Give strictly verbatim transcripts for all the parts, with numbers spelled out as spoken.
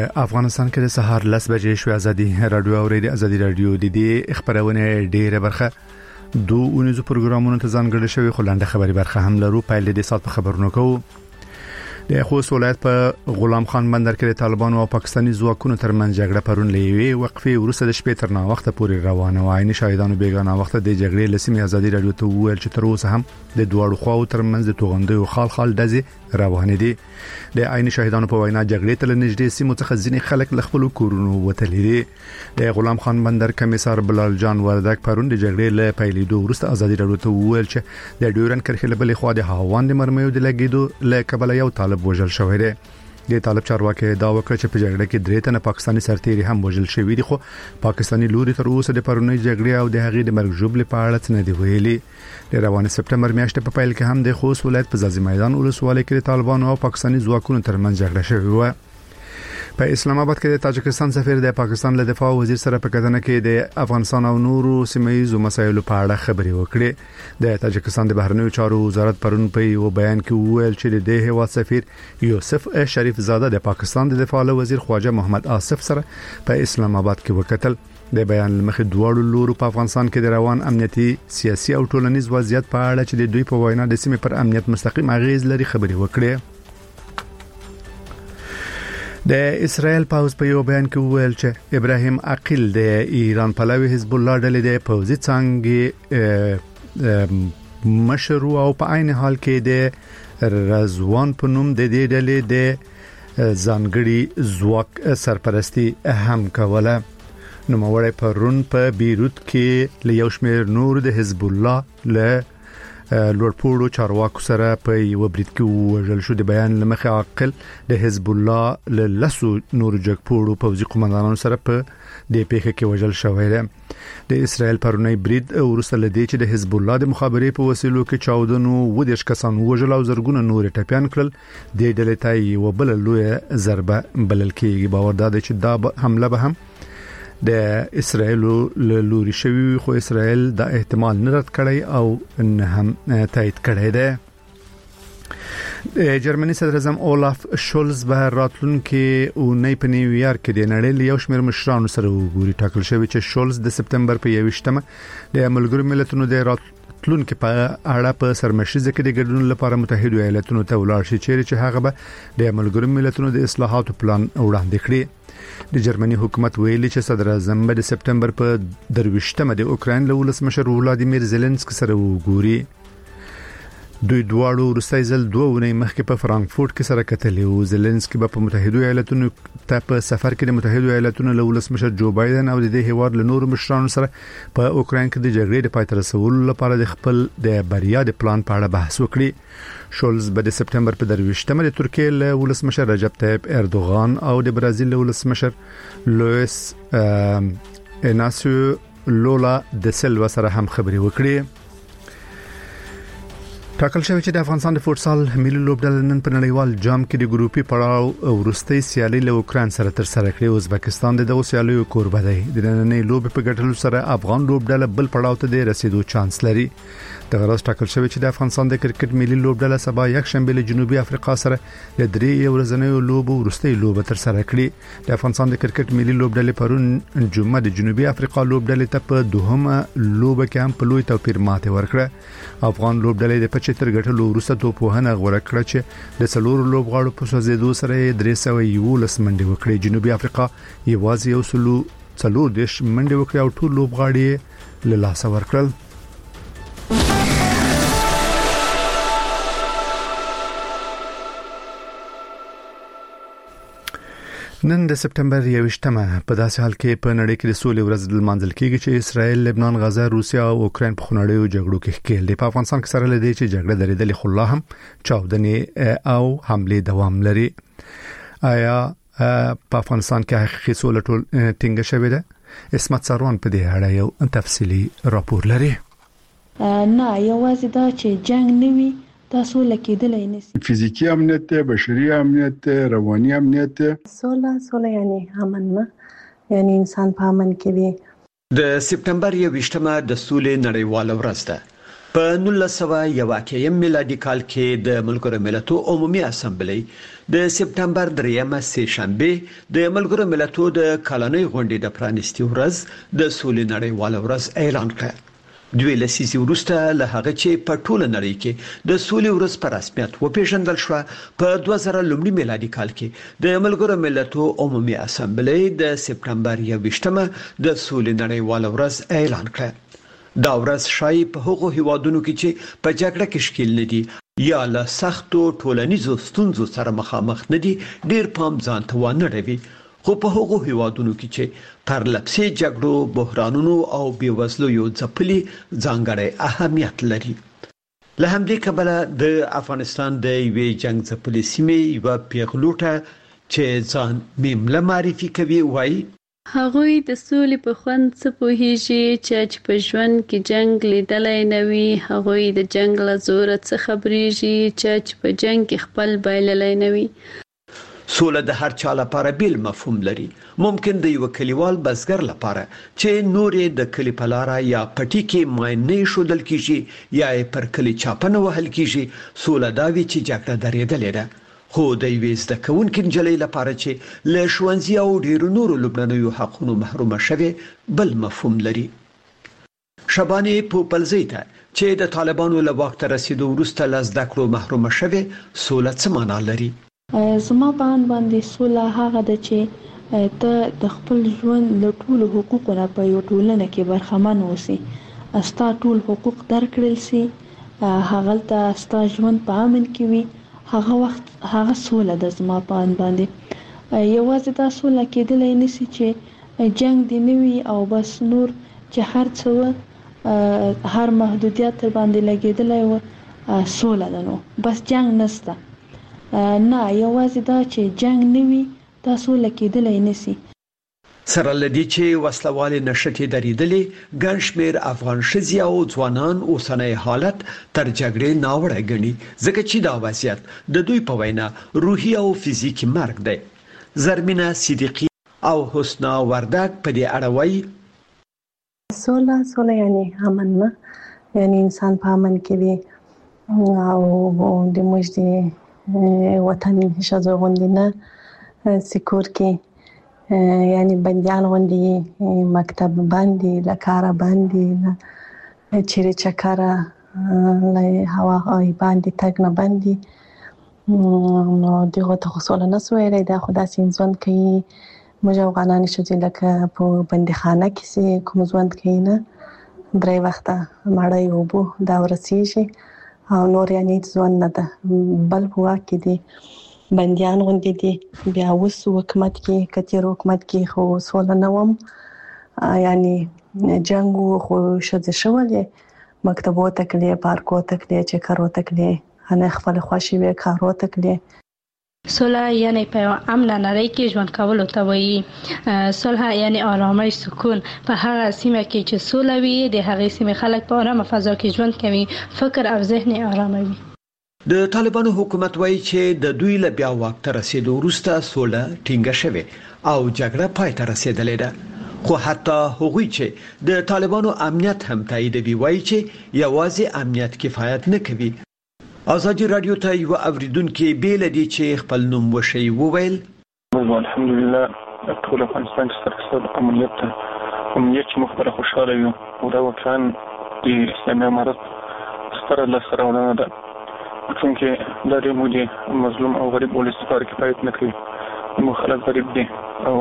افغانستان کې د سهار لس بجې شو ازادي رادیو او ریډیو ازادي رادیو د دې خبرونه ډیره برخه دوه اونیزو پروګرامونو ته ځانګړي شوی خلانده خبري برخه هم لرو پایل د سات په خبرونو کوو د خوست ولایت په غلام خان بندر کې د طالبانو او پاکستاني ځواکونو ترمنځ جګړه پرون لوي وقفه ورسره د شپې تر نا وخت پورې روانه و عین شاهدانو بیګانه وخت د جګړې لسمې ازادي رادیو ته ویل چې تر اوسه هم د دوړو خواو ترمنځ د توغندې او خال خال دزي روان دي د عین شاهدانو په وینا جګړې تل نږدې سیمو څخه ځینې خلک ل خپل کورونو وتلي دي د غلام خان بندر کمیسار بلال جان وردک پرون د جګړې له پیلېدو وروسته ازادي رادیو ته ویل چې د ډیورن کرښې له بلې خوا د هاوان د مرمیو د لګیدو له کبل یو طالب وژل شوی دی د طالب چارواکي دا وکړه چې په جګړه کې درې تنه پاکستاني سرتیري هم وژل شوی دي خو پاکستاني لوري تر اوسه د پرونی جګړې او د هغې د مرګ جوړ په اړه څه نه دی ویلي د روانه سپټمبر میاشتې په پیل کې هم د خوست ولایت په ځاځي میدان ولسوالۍ کې طالبانو او پاکستاني ځواکونو ترمنځ جګړه شوې و په اسلام آباد کې د تاجکستان سفیر د پاکستان له دفاع وزیر سره په کتنه کې د افغانستان او نورو سیمه‌یزو مسایلو په اړه خبرې وکړې د تاجکستان د بهرنیو چارو وزارت پرون په یو بیان کې وویل چې د هیواد سفیر یوسف شریف زاده د پاکستان د دفاع وزیر خواجه محمد آصف سره په اسلام آباد کې وکتل د بیان مخې دواړو لورو په افغانستان کې د روان امنیتي سیاسي او ټولنیز وضعیت په اړه چې د دوی په وینا د سیمې پر امنیت مستقیم اغیز لري خبرې وکړې د اسرائیل پاوز په یو بیان کې وویل چې ابراهیم عقیل د ایران پلوي حزب الله ډلې د پوزي څنګه مشرو او په عین حال کې د رضوان په نوم د دې ډلې د ځانګړي ځواک سرپرستی هم کوله نو موړی پرون په بیروت کې له یو شمېر نور د حزب الله له لوړپوړو چارواکو سره په یو بریټ کې وژل شو د بیان لمخه عقل د حزب الله له لسو نور جګپوړو پوځي قومندانانو سره په د پیښه کې وژل شوی دی د اسرائیل پرونی بریټ ورسره لدی چې د حزب الله د مخابرې په وسیلو کې چاودنو و د کسان وژل او زرګونه نور ټپيان کړل د ډلې تای و بل لوی ضربه بلل کېږي باور دا چې دا حمله به هم د اسرائیل لوري شوی خو اسرائیل د احتمال نه رد کړی او نه هم تایید کړی دی د جرمني صدر اعظم اولاف شولز به راتلونکي او نه په نیویارک کې د نړۍ یو شمېر مشرانو سره وګوري ټاکل شوی چې شولز د سپتمبر په یوشتمه د ملګرو ملتونو د راتلونکي په اړه په سرمشيزه کې د ګډون لپاره متحده ایالاتونو ته ولاړ شي چې هغه به د ملګرو ملتونو د اصلاحاتو پلان وړاندې کړي د جرمني حکومت ویلي چې صدر اعظم د سپتمبر په درويشتمه د اوکرين له ولسمشر ولادیمیر زيلنسکي سره وګوري دوی دواړو وروستي ځل دوه ونې مخکې په فرانکفورت کې سره کتلې او زيلنسکي په متحده ایالاتونو ته په سفر کې د متحده ایالاتونو له ولسمشر جو بایدن او د دې هیواد له نورو مشرانو سره په اوکرين کې د جګړې د پای ته رسولو لپاره د خپل د بریا د پلان په اړه بحث وکړي شولز به د سپتمبر په درويشتمه د ترکیه له ولسمشر رجب طیب اردوغان او د برازیل له ولسمشر لوئس اناسیو لولا د سلوا سره هم خبرې وکړي ټاکل شوی چې د افغانستان د فوتسال ملي لوبډله نن په نړیوال جام کې د ګروپي پړاو ورستۍ سیالي له اوکران سره تر سره کړې ازبکستان د دغه سیالیو کوربه دی د نننۍ لوب په ګټلو سره افغان لوبډله بل پړاو ته د رسیدو چانس لري د غرض ټاکل شوی چې د افغانستان د کرکټ ملي لوبډله سبا یک شنبه له جنوبي افریقا سره د درې ورځنیو لوب ورستۍ لوب تر سره کړې د افغانستان د کرکټ ملي لوبډله پرون جمعه د جنوبي افریقا لوبډله ته په دوهمه لوب کې هم په لوی توپیر ماته ورکړه افغان لوبډله د چې تر ګټلو وروسته توپوهنه غوړه کړه چې د څلور لوبغاړو په سوځېدو سره درې سوه یولس منډې وکړې جنوبي افریقا یوازې یو سلو څلور دیش منډې وکړې او ټول لوبغاړي له لاسه ورکړل نن د سپتمبر یوشتمه په داسې حال کې په نړۍ کې د سولې ورځ لمانځل کیږي چې اسرائیل، لبنان، غزه، روسیا او اوکرين په خنړیو جګړو کې ښکېل دي. په افغانستان کې سره لدی چې جګړه درېدلې خو لا هم چاودنې او حمله دوام لري. آیا په افغانستان کې حقیقي سوله ټول ټینګه شوې ده؟ اسمت سروان په دې اړه یو تفصیلی راپور لري. نه یوازې دا چې جنگ نه وي تاسو لکېدلای نشي. فزیکی امنیت ته، بشري امنیت ته، رواني امنیت ته. سوله سوله یعنی امن نه، یعنی انسان په امن کې وي. د سپتمبر یوشتمه د سولې نړیواله ورځ ده. په نولس سوه یو اتیا میلادي کال کې د ملګرو ملتونو عمومي اسامبلې د سپټمبر دریمه سه شنبه د ملګرو ملتونو د کلنۍ غونډې د پرانیستي ورځ د سولې نړیواله ورځ اعلان کړه. دوی لسیزې وروسته له هغه چې په ټوله نړۍ کې د سولې ورځ په رسمیت وپیژندل شو، په دوه زره لومړي میلادي کال کې د ملګرو ملتونو عمومي اسامبلې د سپټمبر یوویشتمه د سولې نړیواله ورځ اعلان کړه. دا ورځ شای په هغو هیوادونو کې چې په جګړه کې شکیل نه دي یا له سختو ټولنیزو ستونزو سره مخامخ نه دي ډیر پام ځان ته ونه اړوي، خو په هغو هیوادونو کې چې پر لپسې جګړو، بحرانونو او بیوزلو ځپلي ځانګړی اهمیت لري. له همدې کبله د افغانستان د یوې جنگ ځپلي سیمې یوه پیغلوټه چې ځان میمله معرفي کوي وایي هغوی د سولې په خوند څه پوهیږي چې په ژوند کې جنگ لیدلی نه وي. هغوی د جنگ له زوره څه خبرېږي چې په جنگ کې خپل بایللی نه وي. سوله د هر چا لپاره بیل مفهوم لري. ممکن د یو کلیوال بزګر لپاره چې نورې د کلی په لاره یا پټي کې ماینې شودل کیږي یا پر کلی چاپنه وهل کیږي، سوله دا وي چې جګړه درېدلې ده. خو د یوې زده کوونکې نجلۍ لپاره چې له ښوونځي او ډیرو نورو لومړنیو حقونو محرومه شوې بل مفهوم لري. شبانه پوپلزی ته چې د طالبانو له واک ته رسیدو وروسته له زده کړو محرومه شوې سوله څه معنا لري؟ زما په اند باندې سوله هغه ده چې ته د خپل ژوند له ټولو حقوقو نه په یو ټولنه کې برخمن اوسې، ستا ټول حقوق درکړل سي، هغه ته ستا ژوند په امن کې وي. هغه وخت هغه سوله د زما په اند باندې یوازې دا سوله کېدلی نشي چې جنگ دی نه وي او بس نور چې هر څه هر محدودیت تر باندې لګېدلی و سوله ده، نو بس جنگ نشته. نه، یوازې دا چې جنگ نه وي دا سوله کېدلی نشي. سره لدی چې وسلوالې نشټې درېدلې، ګڼ شمېر افغان ښځې او ځوانان اوسنی حالت تر جګړې ناوړه ګڼي، ځکه چې دا وضعیت د دوی په وینا روحي او فزیکي مرګ دی. زرمینه صدیقی او حسنا وردک په دې اړه وایي سوله سوله یعنی امن نه، یعنی انسان په امن کې وي او د موږ د وطن ښځو غوندې نه سکور کې یعنی بندیان غوندې مکتب باندې لکاره باندې چیرې چکره له هوا باندې تګ نه باندې نو دغه ته سوله نه سو ویلی. دا خو داسې ژوند کوي موږ افغانان ښځې لکه په بندیخانه کې چې کوم ژوند کوي نه، درې وخته مړۍ اوبه دا ورسیږي او نور یعنی ژوند نه ده. بل په واک کې دي بندیان غوندې دي. بیا اوس حکومت کې کتیر حکومت کې خو سوله نه وم، یعنی جنگ خو ښځې شولې مکتبو ته تللې، پارکو ته تللې، چکرو ته تللې، هنه خپل خوښې وې کارو ته تللې. صلح یعنی په امن نړۍ کې ژوند کولو ته وایي. صلح یعنی آرامش، سکون. په هغه سیمه کې چې صلح وي د هغې سیمې خلک په آرامه فضا کې ژوند کوي، فکر او ذهن آرامه وي. د طالبانو حکومت وایي چې د دوی له بیا واک ته رسیدو وروسته سوله ټینګه شوې او جګړه پای ته رسیدلې ده. خو حتی هغوی چې د طالبانو امنیت هم تاییدوي وایي چې یوازې امنیت کفایت نه کوي. ازادي رادیو ته یو اوریدونکو بیل دي چې خپل نوم وشي وویل الحمدلله ټول افغانستان کې ستاسو امنیت امنیت چې مخبره خوشاله یو او دا واقعا د اسلامي امارت ستره لاسته راوړنه ده، چونکه دا د مودي مظلوم او غریب ولس لپاره کفایت نه کوي. مو خلک غریب دي او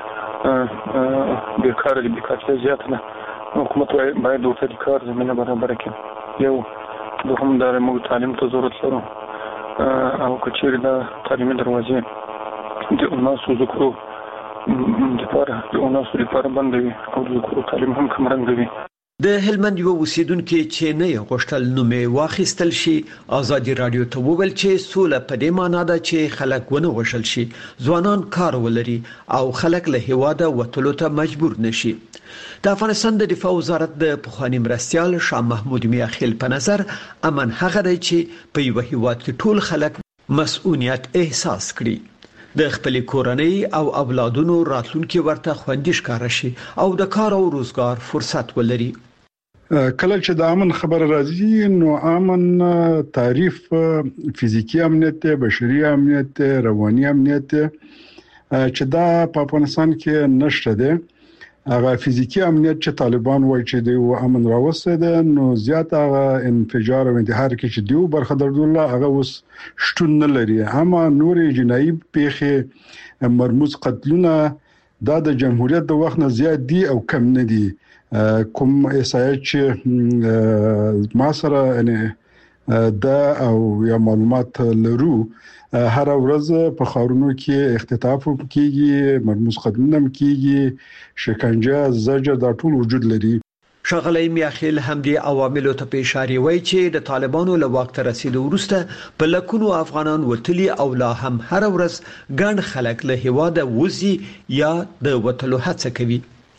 بیکار دي، بیکاري زیاته ده. حکومت باید ورته د کار زمینه برابر کړي. یو دوهم دا موږ تعلیم ته ضرورت لرو او کچېرې دا تعلیمي دروازې د اوناسو ذکرو لپاره د اوناسو لپاره بندوي او د ذکرو تعلیم هم کمرنګوي. د هلمند یو اوسیدونکو چې نه یې غوښتل نومې واخیستل شي ازادي رادیو ته وویل چې سوله په دې معنی ده چې خلک ونه وژل شي، ځوانان کار ولري او خلک له هیواده وتلو ته مجبور نشي. د افغانستان د دفاع وزارت د پخوانی مرستیال شاه محمود میاخیل په نظر امن هغه دی چې په یو هیواد کې ټول خلک مسؤلیت احساس کړي، د خپل کورنۍ او اولادونو راتلونکي ورته خوندي ښکار شي او د کار او روزګار فرصت ولري. کله چې د امن خبر راځي نو امن تعریف فزیکی امنیت ته، بشري امنیت ته، رواني امنیت ته چې دا په افغانستان کې نشته ده. هغه فزیکی امنیت چې طالبان وایي چې د امن راوسته ده، نو زیات هغه انفجار او انتحار کې چې دیو برخه درلوده هغه اوس شتون نه لري. اما نور جنایي پیښې مرموز قتلونه دا د جمهوریت د وخت نه زیات دي او کم نه دي. کوم اسایت چې ما سره یعنی دا او یا معلومات لرو هر ورځ په خارونو کې اختطاف کیږي، مرموز قتلونه کیږي، شکنجه، زجر دا ټول وجود لري. شغلې میاخیل همدي عواملو ته په اشاره وایي چې د طالبانو له وخت رسیدو وروسته په لکونو افغانان وتلي او لا هم هر ورځ ګڼ خلک له هواده وزي یا د وتلو هڅه کوي.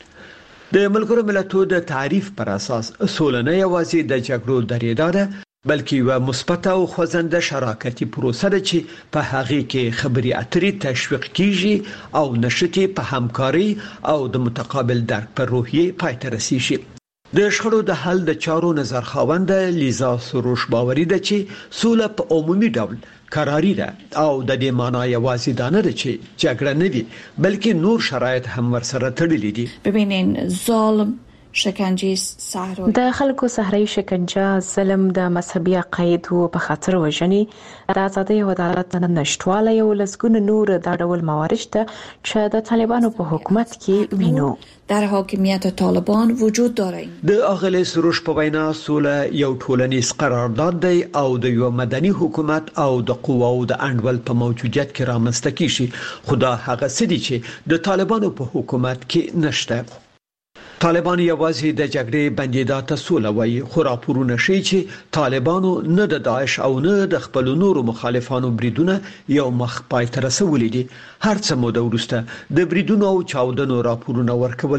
د ملګرو ملتونو د تعریف پر اساس سوله نه یوازې د جګړو درېدا ده، بلکې یو مثبت او خوځنده شراکتي پروسه ده چې په هغه کې خبري اترې تشویق کیږي او نشته په همکاري او د متقابل درک پر روحیه پای ته رسیږي. د شخړو د حل د چارو نظر خاوند لیزا سروش باوري ده چې سوله په عمومي ډول قراری ده او د دې معنی یوازې دا نه ده چې جګړه نه وي، بلکې نور شرایط هم ورسره تړلي دي. ببینین ظلم، شکنجه صحرا د خلکو صحرایي شکنجه، ظلم، د مذهبي عقایدو په خاطر وژنې، د ازادۍ او عدالت نشټوالی او لسګونه نور دا ډول موارد ته چې د طالبانو په حکومت کې وینو در حاکمیت طالبان وجود داره. د اغلی سروش په وینا سوله یو ټولنیز قرارداد دی او د یو مدني حکومت او د قواو د انډول په موجودیت کې رامنځته کیږي، خو دا هغه څه دي چې د طالبانو په حکومت کې نشته. طالبان یوازې د جګړې بندیدا ته سوله وایي، خو راپورونه ښیي چې طالبانو نه د داعش او نه د خپل نورو مخالفانو بریدونه یو مخ پای ته رسولي دي. هر څه موده وروسته د بریدونو او چاودنو راپورونه ورکول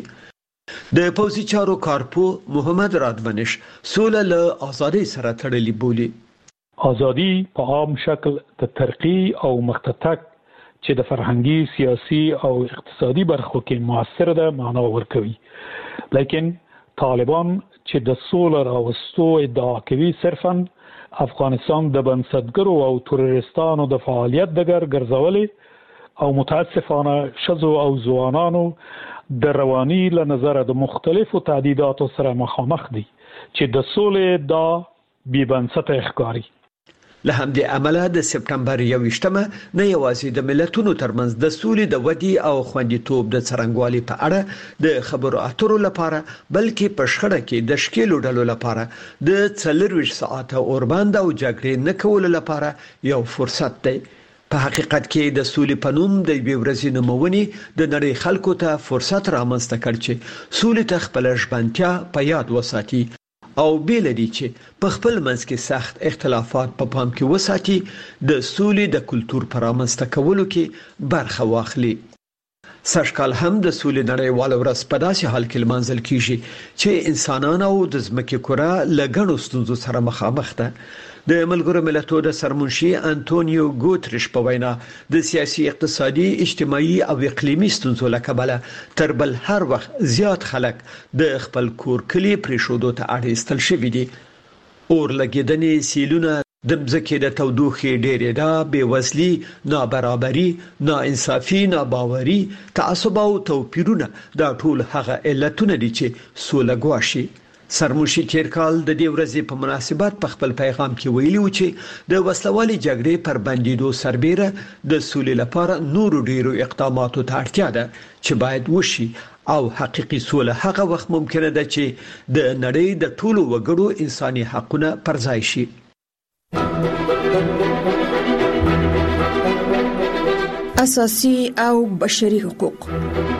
کیږي. د پوځي چارو کارپو محمد رادونش سوله له ازادۍ سره تړلې بولي. ازادي په عام شکل د ترقی او مختتک چې د فرهنګي، سیاسي او اقتصادي برخو کې موثر ده معنا ورکوي. لیکن طالبان چې د سولې راوستو ادعا کوي صرفاً افغانستان د بنسټګرو او تروریستانو د فعالیت دګر ګرځولې او متاسفانه شذو او ځوانانو د رواني له نظر د مختلفو تعدیداتو سره مخامخ دي چې د سولې دا بې بنسټه ښکاري. له همدې عمله د سپټمبر یوویشتمه نه یوازې د ملتونو ترمنځ د سولې د ودی او خوندیتوب د څرنګوالي په اړه د خبرو اترو لپاره، بلکې په شخړه کې د شکیلو ډلو لپاره د څلورویشت ساعته اوربند او جګړې نه کولو لپاره یو فرصت دی. په حقیقت کې د سولې په نوم د یوې ورځې نومونې د نړۍ خلکو ته فرصت رامنځته کړ چې سولې ته خپل ژمنتیا په یاد وساتي او بیل دي چې په خپل منځ کې سخت اختلافات په پام کې وساتي، د سولې د کلچر پر رامنځته کولو کې برخه واخلي. سږکال هم د سولې نړیواله ورځ په داسې حال کې لمانځل کیږي چې انسانان او د ځمکې کره له ګڼو ستونزو سره مخامخ ده. د ملګرو ملتونو د سرمنشي انټونیو ګوتریش په وینا د سیاسي، اقتصادي، اجتماعي او اقلیمي ستونزو له کبله تر بل هر وخت زیات خلک د خپل کور کلی پریښودو ته اړ ایستل شوي دي. اور لګیدنې، سیلونه، د ځمکې د تودوخې ډېرېدا، بېوزلي، نابرابري، ناانصافي، ناباوري، تعصب او توپیرونه دا ټول هغه علتونه دي چې سوله ګواښي. سرمنشي تیر کال د دې ورځې په مناسبت په خپل پیغام کې ویلي و چې د وسلوالي جګړې پر بندیدو سربېره د سولې لپاره نورو ډیرو اقداماتو ته اړتیا ده چې باید وشي او حقيقي سوله هغه وخت ممکنه ده چې د نړۍ د ټولو وګړو انساني حقوقونه پر ځای شي. اساسي او بشري حقوق.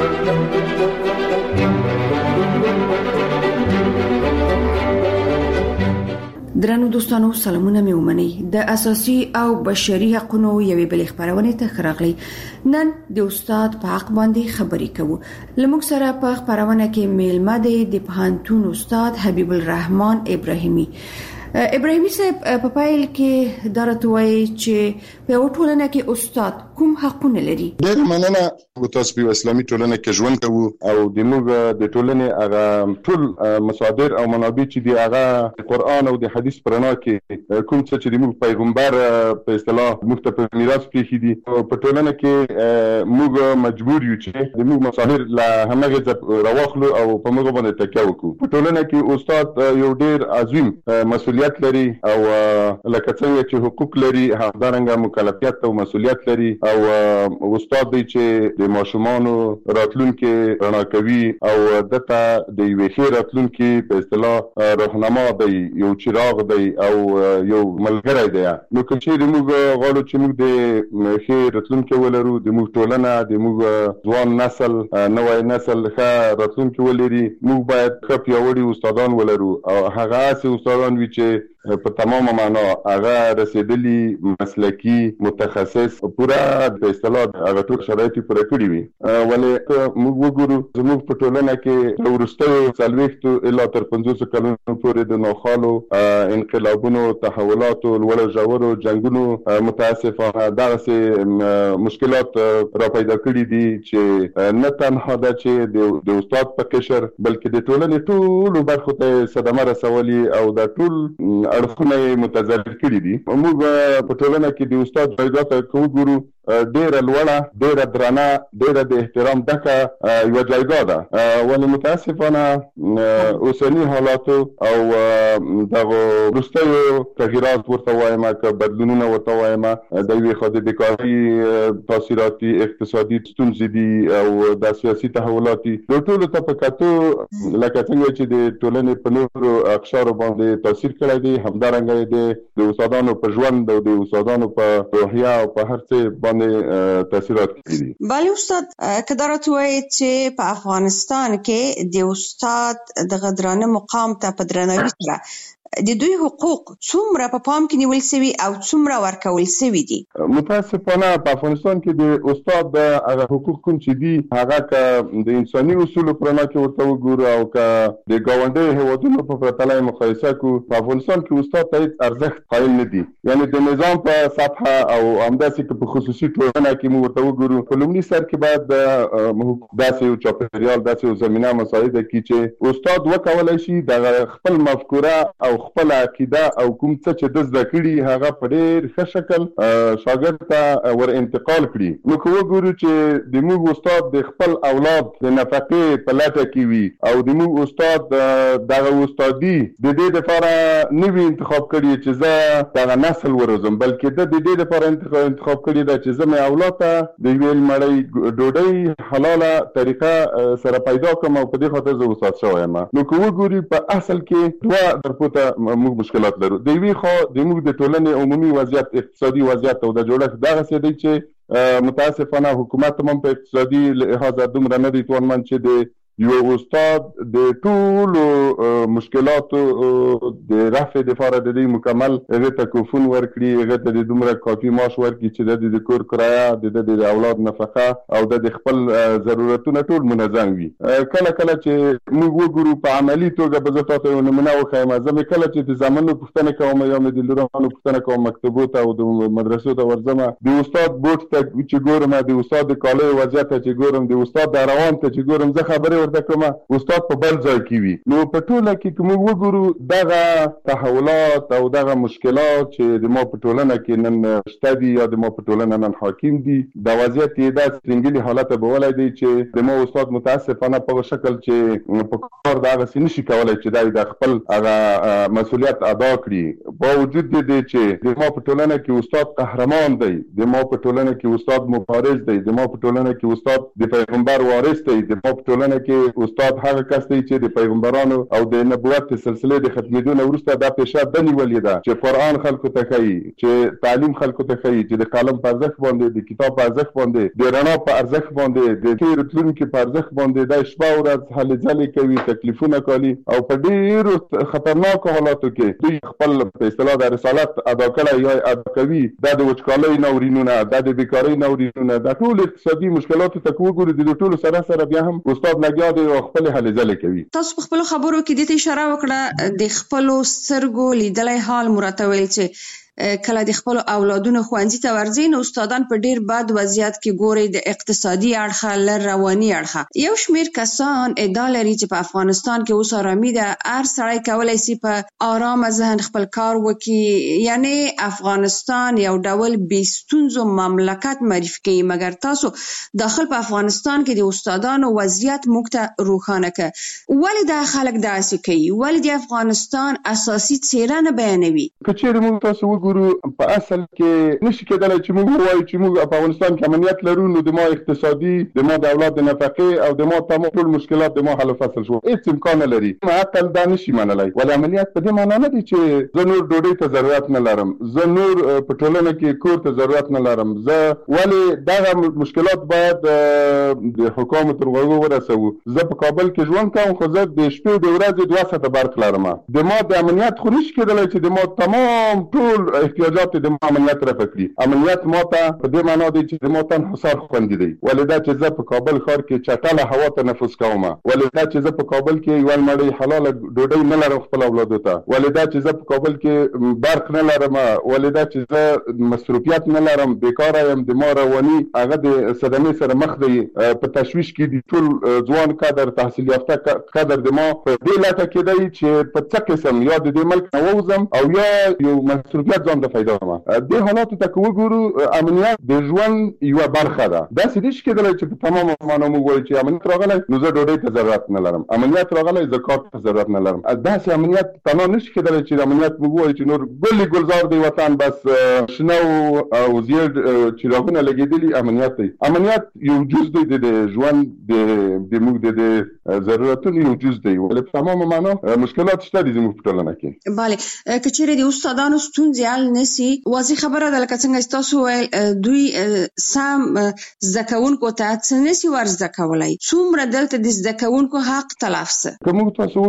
درنو دوستانو سلامونه مې ومني. د اساسي او بشري حقوقو یوې بلې خبرونه ته خراغلي. نن د استاد په حق باندې خبرې کوو. لموږ سره په خبرونه کې میلمه دی د پوهنتون استاد حبیب الرحمن ابراهیمي. ابراهیمي صاحب په پایل کې درته وایي چې په ټولنه کې استاد کوم حقونه لري؟ ډېر مننه. تاسو په اسلامي ټولنه کې ژوند کوو او د موږ د ټولنې هغه ټول مصادر او منابع چې دی هغه قرآن او د حدیث پرنا کې کوم څه چې د موږ پیغمبر په اصطلاح موږ ته په میراث پریښي دي په ټولنه کې موږ مجبور یو چې د موږ مصادر له همغه راوخلو او په موږ باندې تکیه وکړو. په ټولنه کې استاد یو ډېر عظیم مسؤلیت لري او لکه څنګه چې حقوق لري همدارنګه مکلفیت او مسؤلیت لري او استاد دی چې د ماشومانو راتلونکي رڼا کوي او دته د یوې ښې راتلونکي په اصطلاح راهنما دی، یو چراغ دی او یو ملګری دی. نو که چیرې موږ غواړو چې موږ د ښې راتلونکي ولرو، د موږ ټولنه د موږ ځوان نسل نوی نسل ښه راتلونکي ولري، موږ باید ښه پیاوړي استادان ولرو او هغه هسې استادان وي چې په تمامه معنا هغه رسیدلی مسلکی متخصص پورا په اصطلاح هغه ټول شرایط پوره کړی وي. ولې موږ وګورو زموږ په ټولنه کې وروستیو څلوېښتو الا تر پنځوسو کلونو پورې د ناخوالو انقلابونو، تحولاتو، لوړو ژورو جنګونو متاسفانه دغسې مشکلات را پیدا کړي دي چې نه تنها ده چې د استاد په قشر بلکې د ټولنې ټولو برخو ته صدمه رسولي او د ټول اړخونه متضرر کړي دي. موږ په ټولنه کې د استاد ځایګاه ته که وګورو ډېره لوړه، ډېره درنه، ډېره د احترام ډکه یوه ځایګاه ده. ولې متاسفانه اوسني حالاتو او دغو وروستیو تغییرات ورته وایم که بدلونونه ورته وایم د یوې خوا د بیکارۍ تاثیرات دي، اقتصادي ستونزې دي او د سیاسي تحولات دي. د ټولو ته په کتو لکه څنګه چې د ټولنې په نورو اقشارو باندې تاثیر کړی دی، همدارنګه د استادانو په ژوند او د استادانو په روحیه او په هر څه باندې تاثیرات کړي دي. بله استاد، که دا راته ووایئ چې په افغانستان کې د استاد د درانه مقام ته په درناوي سره د دوی حقوق څومره په پام کې نیول سوي او څومره ورکول سوي دي؟ متاسفانه په افغانستان کې د استاد د هغه حقوق کوم چې دي هغه که د انساني اصولو په رڼا کې ورته وګورو او که د ګاونډیو هېوادونو په پرتله یې مقایسه کړو، په افغانستان کې استاد ته هېڅ ارزښت قایل نه دي. یعنې د نظام په سطحه او همداسې که په خصوصي ټولنه کې موږ ورته وګورو، په لومړي سر کې باید داسې یو چاپېریال، داسې یو زمینه مساعده کړي چې استاد وکولی شي د خپل مفکوره او خپل عقیده او کوم څه چې د زده کړي هغه په ډېر ښه شکل شاګرد ته ور انتقال کړي. نو که وګورو چې د موږ استاد د خپل اولاد د نفقې په لټه کې وي او د موږ استاد دغه استادي د دې لپاره نه وي انتخاب کړي چې زه دغه نسل وروزم، بلکې د دې لپاره انتخاب کړي ده چې زه مې اولاد ته د یوې مړۍ ډوډۍ حلاله طریقه سره پیدا کړم او په دې خاطر زه استاد شوی یم. نو که وګوري په اصل کې دوه درپوته موږ مشکلات لرو. د یوې خوا د موږ د ټولنې عمومي وضعیت، اقتصادي وضعیت او د جوړښت دغسې دی چې متاسفانه حکومت هم په اقتصادي لحاظه دومره نه دی توانمند چې د یو استاد د ټولو مشکلاتو د رفع دپاره د دې مکمل هغې ته کوفون ورکړي، هغې ته د دومره کافي معاش ورکړي چې د د کور کرایه، د د د اولاد نفقه او د د خپل ضرورتونه ټول منظم وي. کله کله چې موږ وګورو په عملي توګه به زه تاسو یو نمونه وښیم، زه مې کله چې د زامنو پوښتنه کوم یا مې د لورانو پوښتنه کوم مکتبو ته او د مدرسو ته ورځم، د استاد بوټ ته چې ګورم، د استاد د کالیو وضعیت ته چې ګورم، د استاد د روان ته چې ګورم، زه خبرې کومه استاد په بل ځای کې وي. نو په ټوله کې که موږ وګورو دغه تحولات او دغه مشکلات چې د ما په ټولنه کې نن شته دي یا د ما په ټولنه نن حاکم دي، د وضعیت یې داسې سنګلي حالت بولی دی چې د ما استاد متاسفانه په شکل چې په کار دغسې نشي کولی چې دی د خپل هغه مسؤلیت ادا کړي. با وجود د دې چې د ما په ټولنه کې استاد قهرمان دی، د ما په ټولنه کې استاد مبارز دی، د ما په ټولنه کې استاد د پیغمبر وارث دی، د ما په ټولنه کې استاد هغه کس دی چې د پیغمبرانو او د نبوت سلسله د ختمېدو نه وروسته دا پیشه ده نیولې ده چې قرآن خلکو ته ښیي، چې تعلیم خلکو ته ښیي، چې د قلم په ارزښت باندې، د کتاب په ارزښت باندې، د رڼا په ارزښت باندې، د ښې راتلونکي په ارزښت باندې دا شپه ورځ هلې ځلې کوي، تکلیفونه کوي او په ډېرو خطرناکو حالاتو کې دوی خپل په اصطلاح د رسالت ادا کړی یا ادا کوي. دا د وچکالۍ ناورینونه، دا د بیکارۍ ناورینونه، دا ټول اقتصادي مشکلاتو ته وګورو، د ټولو سره سره بیا هم استاد لګیا دی او خپل هلې ځلې کوي. تاسو په خپلو خبرو کې دې ته اشاره وکړه د خپلو سترګو لیدلی حال مو راته ویل چې کله د خپل اولادونو ښوونځي ته ورځي نو استادان په ډیر بد وضعیت کې ګوري، د اقتصادي اړخه لر رواني اړخه. یو شمیر کسان ادعا لري چې په افغانستان کې اوس آرامي ده، هر سړی کولای شي په آرامه ذهن خپل کار وکړي، یعنی افغانستان یو ډول بې ستونزو مملکت معرفي کوي. مګر تاسو داخل په افغانستان کې د استادانو وضعیت موږ ته روښانه کړ. ولې دا خلک داسې کوي؟ ولې د افغانستان اساسي څیره نه بیانوي؟ که چیرې موږ تاسو وګورو په اصل کې نشي کېدلی چې موږ ووایو چې موږ په افغانستان کې امنیت لرو نو د ما اقتصادي، د ما د اولاد د نفقې او د ما تمام ټول مشکلات د ما حل فصل شو. هیڅ امکان نه لري. عقل دا نشي منلی. ولې امنیت په دې معنا نه دی چې زه نور ډوډۍ ته ضرورت نه لرم، زه نور په ټولنه کې کور ته ضرورت نه لرم. زه ولې دغه مشکلات باید د حکومت تر غوږو ورسوو؟ زه په کابل کې ژوند کوم خو زه د شپې د ورځې دوه ساعته برق لرم. د ما د امنیت خو نشي کېدلی چې د ما تمام ټول احتیاجات د ما امنیت رفع کړي. امنیت ما ته په دې معنا دی چې د ما تن حصار خوندي دی. ولې دا چې زه په کابل ښار کې چټله هوا تنفس کوم؟ ولې دا چې زه په کابل کې یو مړۍ حلاله ډوډۍ نه لرم خپل اولادو ته؟ ولې دا چې زه په کابل کې برق نه لرم؟ ولې دا چې زه مصروفیت نه لرم، بیکاره یم، د ما رواني هغه د صدمې سره مخ دی، په تشویش کې دي ټول ځوان کادر، تحصیل یافته کادر د ما په دې لټه کې دی چې په څه قسم یا د دې ملک نه ووځم او یا یو مصروفیت ځان ته پیدا کړم. دې حالاتو ته که وګورو امنیت د ژوند یوه برخه ده. داسې نشي کېدلی چې په تمامه معنا موږ وایو چې امنیت راغلی نو زه ډوډۍ ته ضرورت نه لرم، امنیت راغلی زه کار ته ضرورت نه لرم. داسې امنیت تنها نشي کېدلی چې امنیت موږ وایو چې نور ګلې ګلزار دی وطن، بس شنه او زیړ چراغونه لګېدلي امنیت دی. امنیت یو جز دی د ژوند د موږ د ضرورتونو یو جز دی. ولې په تمامه معنا مشکلات شته دي زموږ په ټولنه کې. بله، که چیرې د استادانو ستونزې حل نشي، واضح خبره ده لکه څنګه چې تاسو ویل دوی سم زده کوونکو ته څه نشي ور زده کولی. څومره دلته د زده کوونکو حق تلف څه؟ که موږ تاسو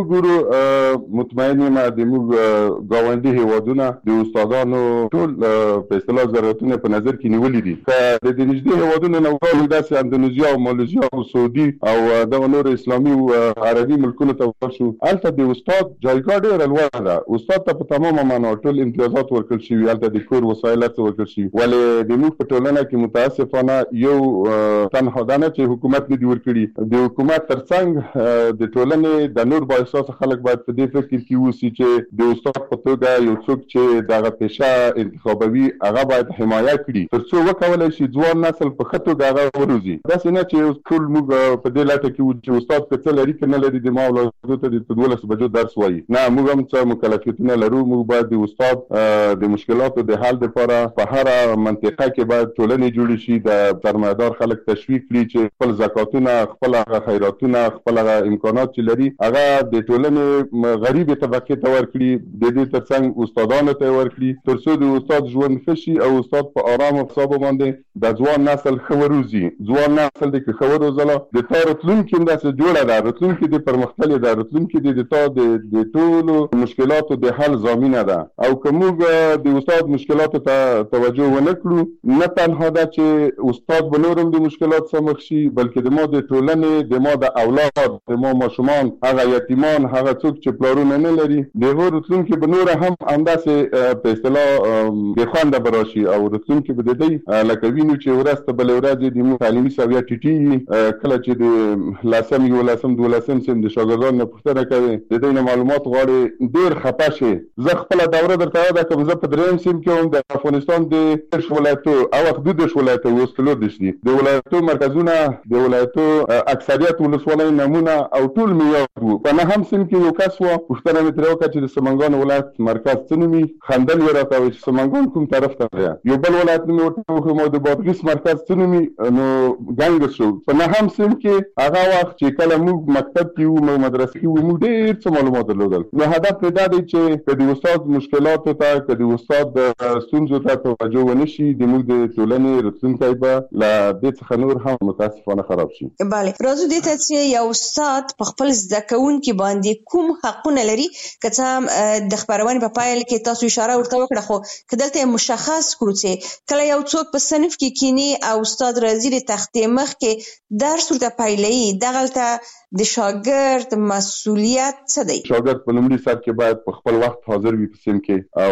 وګورو مطمئن یم د موږ ګاونډي هیوادونه د استادانو ټول په اصطلاح ضرورتونه په نظر کې نیولي دي. که د دې نږدې هیوادونو نه وګورو داسې اندونیزیا او مالیزیا او سعودي او دغه نور اسلامي او عربي ملکونو ته ورشو، هلته د استاد جایګاه ډېره لوړه ده. استاد ته په تمامه معنا ټول امتیازات ورکړل شوي، هلته د کور وسایل څه ورکړل شوي. ولې د موږ په ټولنه کې متاسفانه یو تنها دا نه چې حکومت نه دي ورکړي، د حکومت ترڅنګ د ټولنې د نور بااحساسه خلک باید په دې فکر کې اوسي چې د استاد په توګه یو څوک چې دغه پیشه انتخابوي هغه باید حمایه کړي تر څو وکولی شي ځوان نسل په ښه توګه هغه وروزي. داسې نه چې ټول موږ په دې لټه کې وو چې استاد که څه لري که نه لري د ما اولادو ته د دولس بجو درس وایي. نه، موږ هم څه مکلفیتونه لرو. موږ باید د استاد د مشکلاتو د حل لپاره په هره منطقه کې باید ټولنې جوړې شي، د سرمایه‌دار خلک تشویق کړي چې خپل زکاتونه، خپل هغه خیراتونه، خپل هغه امکانات چې لري هغه د ټولنې غریبې طبقې ته ورکړي، د دې ترڅنګ استادانو ته ورکړي تر څو د استاد ژوند ښه شي او استاد په آرام حساب باندې د ځوان نسل ښه وروزي. ځوان نسل دی که ښه وروزله د تا راتلونکې هم داسې جوړه ده، راتلونکې دې پرمختللې ده، راتلونکې دې د تا د ټولو مشکلاتو د حل ضامنه ده. او که موږ د استاد مشکلاتو ته توجه ونه کړو، نه تنها ده چې استاد به نور هم د مشکلات سره مخ شي، بلکې د ما د ټولنې، د ما د اولاد، د ما ماشومان، هغه یتیمان، هغه څوک چې پلارونه نه لري، د هغو راتلونکي به نور هم همداسې په اصطلاح بې خونده به راشي او راتلونکي به د دی لکه وینو چې ورځ ته بلې ورځې د موږ تعلیمي سویه ټیټېږي. کله چې د لسم یولسم دولسم صنف د شاګردانو نه پوښتنه کوي د دوی نه معلومات غواړي، ډېر خفه شي. زه خپله دوره درته یاده کړم، زه په درېیم صنف کې وم، د افغانستان د دېرش ولایتو او وخت دوه دېرش ولایتو اوس څلور دېرش دي، د ولایتو مرکزونه، د ولایتو اکثریت ولسوالۍ نومونه او ټول مې یاد وو. په نهم صنف کې یو کس وه، پوښتنه مې ترې وکړه چې د سمنګان ولایت مرکز څه نومي؟ خندل یې راته وایي چې سمنګان کوم طرف ته دی. یو بل ولایت مې ورته وښیم د بادغیس مرکز څه نومي؟ نو ګنګس شو. په نهم صنف کې هغه وخت چې کله موږ مکتب کې وو، مدرسې کې وو، موږ ډېر څه معلومات درلودل. نو هدف مې دا دی چې که د استاد مشکلاتو ته، که د استاد ستونزو ته توجه ونه شي، د موږ د ټولنې راتلونکی به له دې څخه نور هم متاسفانه خراب شي. بله، راځو دې ته چې یو استاد په خپل زده کوونکي باندې کوم حقونه لري. که څه هم د خپرونې په پایل کې تاسو اشاره ورته وکړه، خو که دلته مشخص کړو چې کله یو څوک په صنف کې کینی او استاد راځي د تختې مخ کې درس ورته پیلوي، دغلته د شاګرد مسؤلیت څه دی؟ شاګرد په لومړي سر کې باید په خپل وخت حاضر وي په صنف کې، او په دویم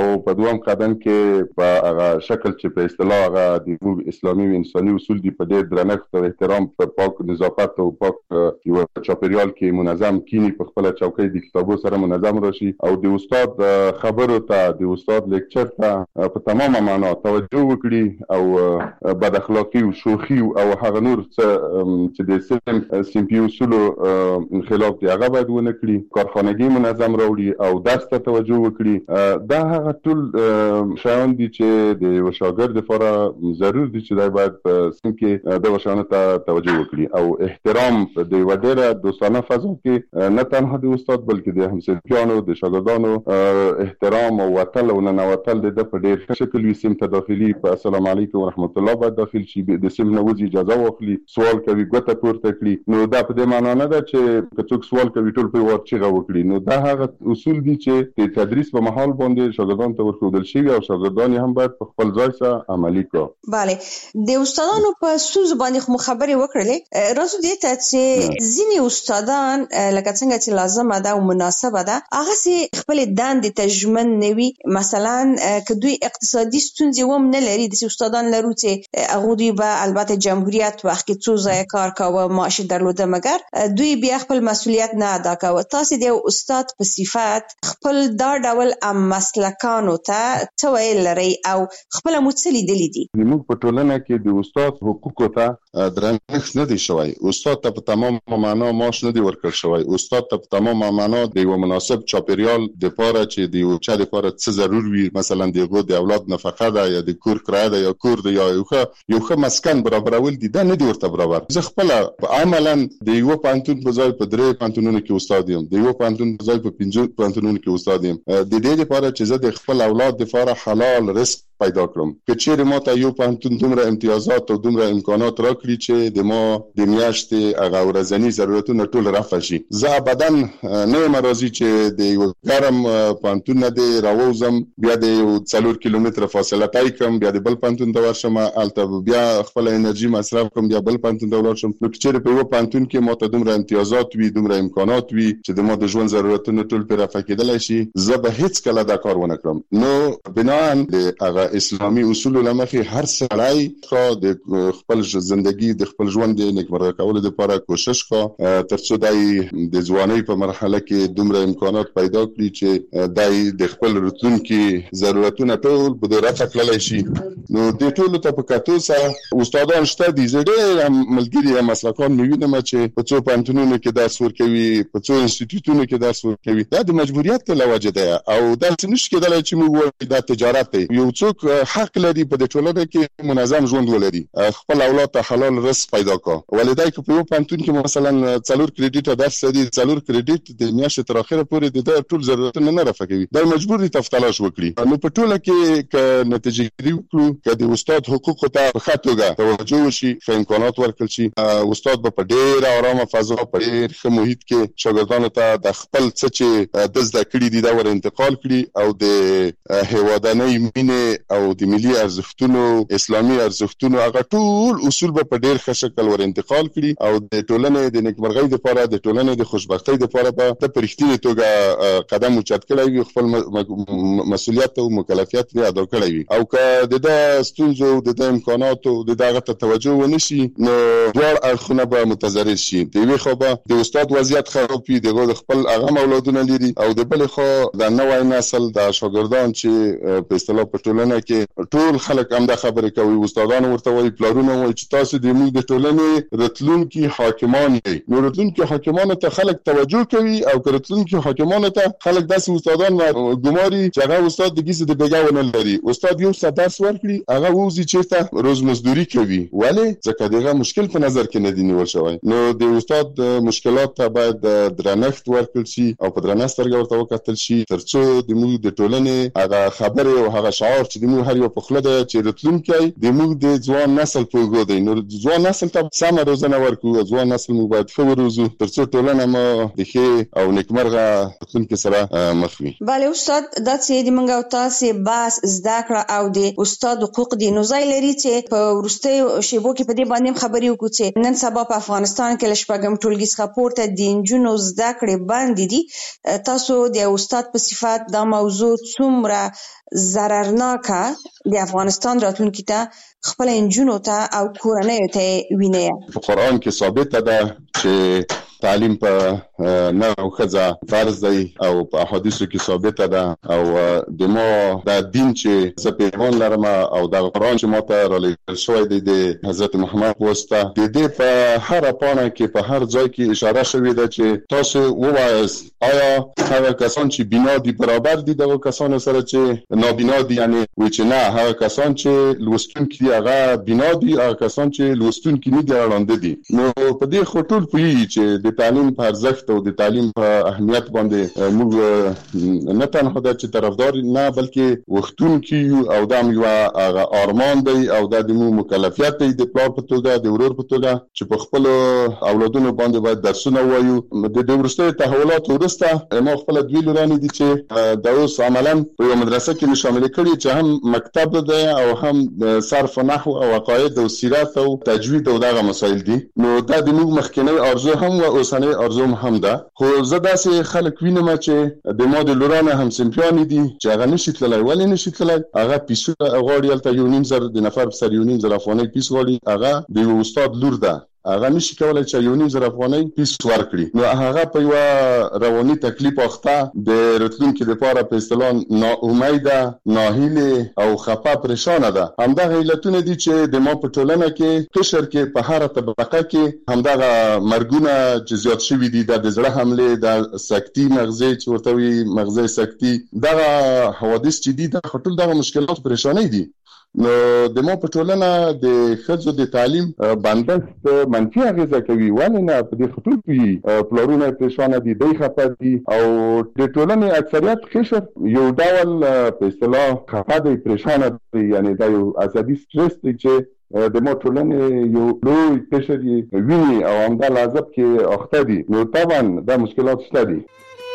دوم قدم کې په هغه شکل چې په اصطلاح هغه د اسلامي او انساني اصول دی په ډېر درنښت او احترام په پاک نظافت او پاک یو چاپیریال کې منظم کینی په خپل چوکۍ د کتابو سره منظم راشي او د استاد خبرو ته د استاد لیکچر ته په تمامه معنا توجه وکړي او بد اخلاقی او شوخي او هغه نور چې د سیستم سیمپی اصولو خلاف دی هغه باید ونه کړي، کارخانګي منظم راوړي او درس ته توجه وکړي. دا هغه ټول شیان دي چې د شاګرد لپاره ضروري دي چې دا باید سم کې د وشانه ته توجه وکړي او احترام د وړاندې دوستانه فضا کې نه تنها د استاد بلکې د همصنفیانو د شاګردانو احترام او وتل او ننوتل د په ډېر شکل وي. سم ته داخلي په السلام علیکم ورحمت الله باید داخل شي، د سم نوځي اجازه واخلي، سوال کوي ګوته پورته کړي. نو دا په دې معنی نه ده چې څوک سوال کوي ټول په ورچې غوکړي. نو دا هغه اصول دي چې د تدریس په محل باندې شاګردانو ته ورکول شي او شاګردان هم باید په خپل ځای سره عملي کړي. bale د استادانو په سوز باندې خو خبرې وکړلې، راځو دې ته چې ځینې استادان لکه څنګه چې لازمه ده او مناسبه ده هغه سي خپل دندې ته ژمن نوي. مثلا که دوی اقتصادي ستونزې هم نه لري، د استادان لرو چې هغه دوی به البته جمهوریت وخت کې څو ځای کار کاوه، معاش درلوده، مګر دوی بیا خپل مسؤلیت نه ادا کاوه. تاسو د استاد په صفت خپل دا ډول ام مسلکانو ته څه ویل لري او خپل متصلي دي دي؟ موږ په ټولنه کې د استاد حقوقو ته درنښت نه دی شوی. استاد ته په تمام معنا معاش نه دی ورکړل شوی. استاد ته په تمام معنا د یو مناسب چاپیریال د پاره چې د یو چا د پاره څه ضرور وي، مثلا دغه د اولاد نفقه ده یا د کور کرایه ده یا کور ده یا یو ښه یو ښه مسکن برابرول دي، دا نه دی ورته برابر. زه خپل عملاً د یو پانتون په ځای په درې پانتونونو کې استاد یم، د یو پانتون په ځای په پنځه پانتونونو کې استاد یم، د دې لپاره چې زه د خپل اولاد لپاره حلال رزق پیدا کړم. که چیرې ما ته یو پانتون دومره امتیازات او دومره امکانات راکړي چې د ما د میاشتې هغه ورځنی ضرورتونه ټول رفع شي، زه ابدا نه یم راضي چې د یو ګرم پانتون نه دی راووزم، بیا د یو څلور کیلومتره فاصله طی کړم، بیا د بل پانتون ته ورشم، هلته بیا خپل انرژي مصرف کړم، بیا بل پانتون ته ولاړ شم. نو که چیرې په یو پانتون کې ما ته دومره امتیازات وي، دومره امکانات وي چې د ما د ژوند ضرورتونه ټول پرې رفع کېدلی شي، زه به هیڅکله دا کار ونه کړم. نو بناً د هغه اسلامي اصول لمخې هر سړی خو د خپل ژوندۍ د خپل ژوند د نیکمرغه کولو لپاره کوشش کوي ترڅو دای د ځوانۍ په مرحله کې دومره امکانات پیدا کړي چې دای د خپل راتلونکي ضرورتونه ټول په رفع کړلی شي. نو د ټولو ته په کتو سره استادان شته دي، زه ډېر ملګري یم مسلکان مې وینم چې په څو پوهنتونونو کې درس ورکوي، په څو انسټیټیوټونو کې درس ورکوي. دا د مجبوریت له وجې ده او داسې نشي کېدلی چې موږ وایو دا تجارت دی. یو څوک حق لري په دې ټولنه کې منظم ژوند ولري، خپل اولاد ته حلال رزق پیدا کړي. ولې که په یو پوهنتون کې مثلا څلور کریډیټ درس لري، څلور کریډیټ د میاشتې تر اخره پورې د ټول ضرورتونه نه رفع کوي، دا مجبور دي تفتلاش وکړي. نو په ټوله کې ک نتیجه ګیری وکړو، ک د استاد حقوق ته په خاطر توګه توجه وشي، ښه امکانات ورکړل شي، استاد به په ډېر آرامه فضا په ډېر ښه محیط کې شاګردانو ته د خپل څه چې د زده کړي دي دا ور انتقال کړي او د هیوادنۍ مینې او د ملي ارزښتونو اسلامي ارزښتونو هغه ټول اصول به په ډېر ښه شکل ور انتقال کړي او د ټولنې د نیکمرغۍ لپاره، د ټولنې د خوشبختۍ لپاره به د پرختي توګه قدم اوچت کړی وي، خپل مسؤلیت او مکلفیت یې ادا کړی وي. او که د د ستونزو د د امکاناتو د دغه ته توجه ونه شي نو دوه اړخونه به متضرر شي. د یوې خوا به د استاد وضعیت خراب وي، دغه د خپل هغه اولادونه لري، او د بلې خوا د نوی نسل د شاګردان چې په اصطلاح په ټولنه کې ټول خلک هم دا خبرې کوي، استادان ورته وایي، پلارونه وایي چې تاسو د موږ د ټولنې راتلونکي حاکمان یې. نو راتلونکي حاکمانو ته خلک توجه کوي او که راتلونکي حاکمانو ته خلک داسې استادان ګماري چې هغه استاد د ګیزې د بیګا ونه لري. استاد یو څه درس ورکړي، هغه ووځي چېرته روز مزدوري کوي. ولې؟ ځکه دغه مشکل په نظر کې نه دی نیول شوی. نو د استاد مشکلات ته باید درنښت ورکړل شي او په درنه سترګه ورته وکتل شي ترڅو د موږ د ټولنې هغه خبرې او هغه شعار چې د مو هر یو په خله ده چې راتلونکي د مو د ځوان نسل په وګړو دی. نو ځوان نسل ته سم روزنه ورکو، ځوان نسل مو باید ښه وروزو ترڅو ټولنه مو د ښه او نیکمرغه راتلونکي سره مخ وي. بله استاد، دا چې د موږ او تاسو باس زده کړه او د استاد حقوق دی، نو ځای لري چې په وروستیو شیبو کې په دې باندې خبرې وکړو چې نن سبا په افغانستان کې له شپږم ټولګي څخه پورته د نجونو زده کړې بندې دي. تاسو د استاد په صفت دا موضوع څومره ضررناکه د افغانستان راتلونکي ته خپل نجونو ته او کورنیو ته ویني؟ په قرآن کې ثابت ده چې تعلیم په نه او خزا فرض دی او په احادیثو کې ثابت ده او د مو د دین چې زه پیغام لرم او د قرآن چې ماته را لېږل شوی دی د حضرت محمد واسطه د دې په هر پاڼه کې په هر ځای کې اشاره شوې ده چې تاسو ووایاست آیا هغه کسان چې بنا دي برابر دي دغه کسانو سره چې نابینا دي؟ یعنی وایي چې نه، هغه کسان چې لوستونکي دي هغه بنا دي، هغه کسان چې لوستونکي نه دي اړانده دي. نو په دې خو ټول پوهیږي چې د تعلیم په ارزښت او د تعلیم په اهمیت باندې موږ نه تنها د چې طرفدار نه بلکې وختونکي او دا یو ارمان دی او د مو مکلفیت دی د پلار په توګه د ورور په توګه چې په خپل اولادونو باندې باید درسونه وایو. د دې ورسته تحولات ورسته ما خپل دوی لرانه دي چې د اوس عملاً په یو مدرسه کې شامل کړي چې هم مکتب دی او هم صرف نحو او عقاید او سیرت او تجوید او دغه مسائل دي. نو دا د موږ مخکنی ارزو هم او اوسنۍ ارزو هم ده. خو زه داسې خلک وینم چې د ما د لورانه هم سمپیانی دي چې هغه نشي تللی. ولې نشي تللی؟ هغه پیسو غواړي، هلته یو نیم زر د نفر په سر یو نیم زر افغانۍ پیس غواړي. هغه د یو استاد لور ده، هغه نشي کولای چې یو نیم زر افغانۍ پیس ورکړي. نو هغه په یو رواني تکلیف اخته د راتلونکي لپاره په اصطلاح ناامیده، ناهیله او خفه پریشانه ده. همدغه علتونه دي چې د ما په ټولنه کې قشر کې په هر طبقه کې همدغه مرګونه چې زیات شوي دي، د زړه حمله، د سکتي مغزي چې ورته وي مغزي سکتي، دغه حوادث چې دي د خټول دغه مشکلات پریشانې دي. نو د مو په ټولنه د ښځو د تعلیم بندښت منفي اغیزه کوي. ولې نه؟ په دې خطر کې پلارونه پریشانه دي، دوی خفه دي او د ټولنې اکثریت قشر یو ډول په اصطلاح خفه دي، پریشانه دي. یعنی دا یو عصبي سټرس دی چې د مو ټولنې یو لوی قشر یې ویني او همدا لازم کې اخته دي. نو طبعا دا مشکلات شته دي.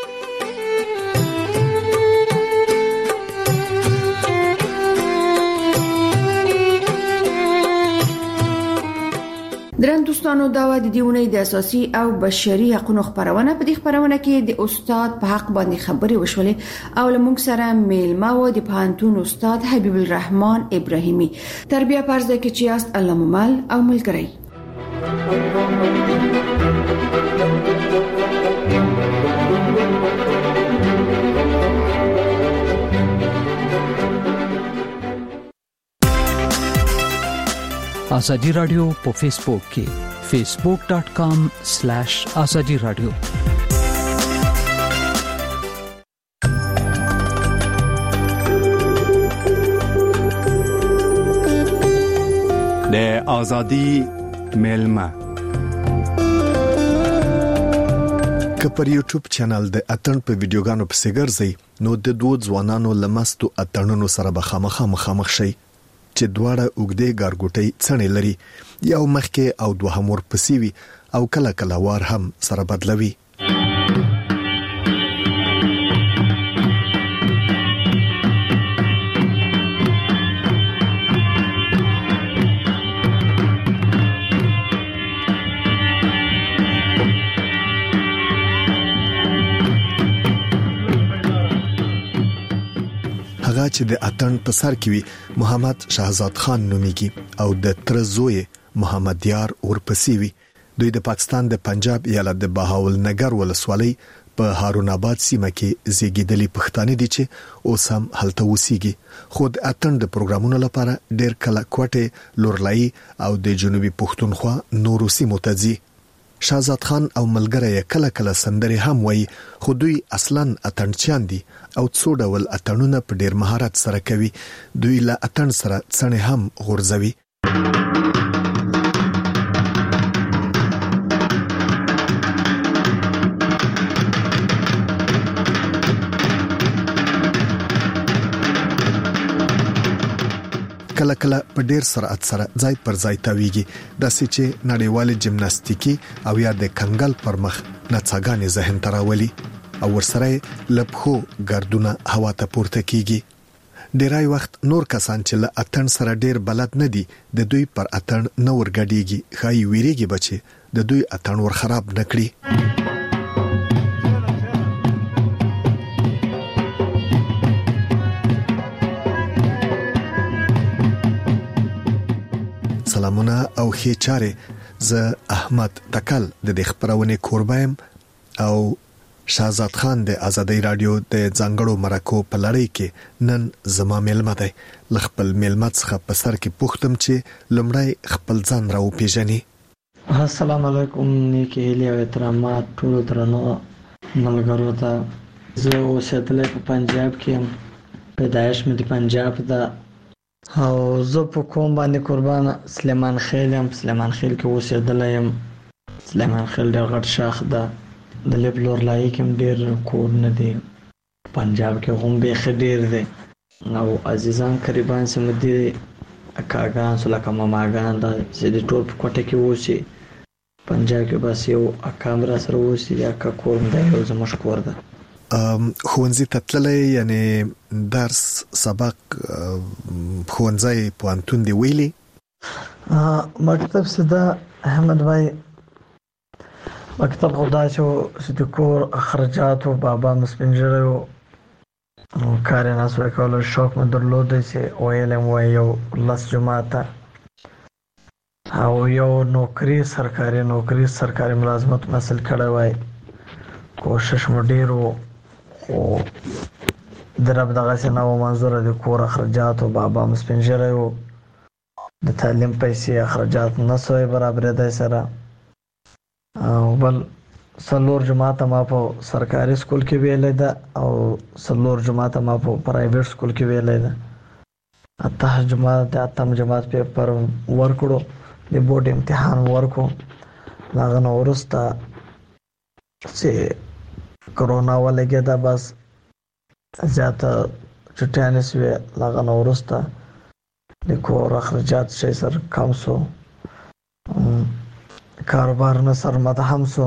درن دوستانو، دا و د دیونې د اساسي او بشري حقوقو خبرونه. په دې خبرونه کې د استاد په حق باندې خبرې وشولې او لمونږ سره میلمه و د پانتون استاد حبیب الرحمن ابراهیمی. تربیه پرځه کې چې است الله ممل او ملګری. آزادی رادیو په فیسبوک کې facebook dot com slash azadi radio. د آزادی میلمه که پر یوټیوب چینل د اتن په ویډیوګانو په سیګرځي نو د دوه ځوانانو لمستو اتنونو سره به خامخا مخامخ شي چې دواړه اوګدې ګارګوټي څنې لري، یو مخکې او دوهم ورپسې وي او کله کله وار هم سره بدلوي. هغه چې د اتن په سر کې وي محمد شهزاد خان نوميږي او د تر زوی محمد یار ورپسې وي. دوی د پاکستان د پنجاب ایالت د بهاول نګر ولسوالۍ په هارون آباد سیمه کې زیږیدلي پښتانه دي چې اوس هم هلته اوسېږي. خو د اتن د پروګرامونو لپاره ډېر کله کوټه لورلای او د جنوبي پښتونخوا نورو سیمو ته ځي. شهزاد خان او ملګری کله کله سندري هم وایي، خو دوی اصلاً اتنچان دي او څو ډول اتنونه په ډېر مهارت سره کوي. دوی له اتن سره څنګه هم غورځوي. کله کله په ډیر سرعت سره ځای پر ځای تاویږي د سچې نړیوال جمناستیکي او یا د کنګل پر مخ نڅاګانې ذهن تراولي او ورسره لپخو ګردونه هوا ته پورته کیږي. ډیرای وخت نور کسان چې له اتن سره ډیر بلد نه دي د دوی پر اتن نور غډيږي خای ویریږي بچي د دوی اتن ور خراب نکړي. سلامونه او ښه چاره ز احمد تکل د دې خبرونه کوربایم او شهزاد خان د ازادي رادیو د ځنګړو مرکو په لړۍ کې نن زما ملمه دی. لخپل ملمه څخه په سر کې پوښتم چې لمړی خپل ځان راو پیژني. السلام علیکم، نیکی هیلې او احترامات ټول درنو ملګرو ته. زه اوسېدلی په پنجاب کې، پیدایش مې د پنجاب ده او زه په کوم باندې قربان سلیمان خیل یم. سلیمان خیل کې اوسېدلی یم. سلیمان خیل ډېر غټ شاخ ده. د لیب لورلایي کې هم ډېر کورونه دي. پنجاب کې هم بیخي ډېر دی او عزیزان قریبان چې مې دي اکاګان سو لکه ماماګان ده چې د ټول په کوټه کې اوسي. پنجاب کې بس یو اکا را سره اوسي، یا اکا کور دی یو زموږ کور ده. ښوونځي ته تللی یعنی درس سبق ښوونځی پوهنتون دی ویلي؟ مکتب سده احمد بھائی مکتب خدا چې د کور اخراجات او بابا مسپنجره او کار نه سوی کولو شوق مې درلود چې ویلم وای یو لس جماعته او یو نوکری سرکاري نوکری سرکاري ملازمت حاصل کړی وای. کوشش مې ډیر وو او درب دغه څه نو منظور د کور اخراجات او بابا مسپنجره او د تعلیم پیسې اخراجات نه سوی برابر دی سره. او بل سلور جماعت ما په سرکاري سکول کې ویلې ده او سلور جماعت ما په پرایویټ سکول کې ویلې ده. اته جماعت د اتم جماعت پیپر ورکړو، د بورډ امتحان ورکو. هغه نو ورسته چې کرونا ولګي دا بس زیاته چټیانه سوی. هغه نو ورسته د کور اخراجات شي سر کم سو، کاروبار نه سر مدهم سو.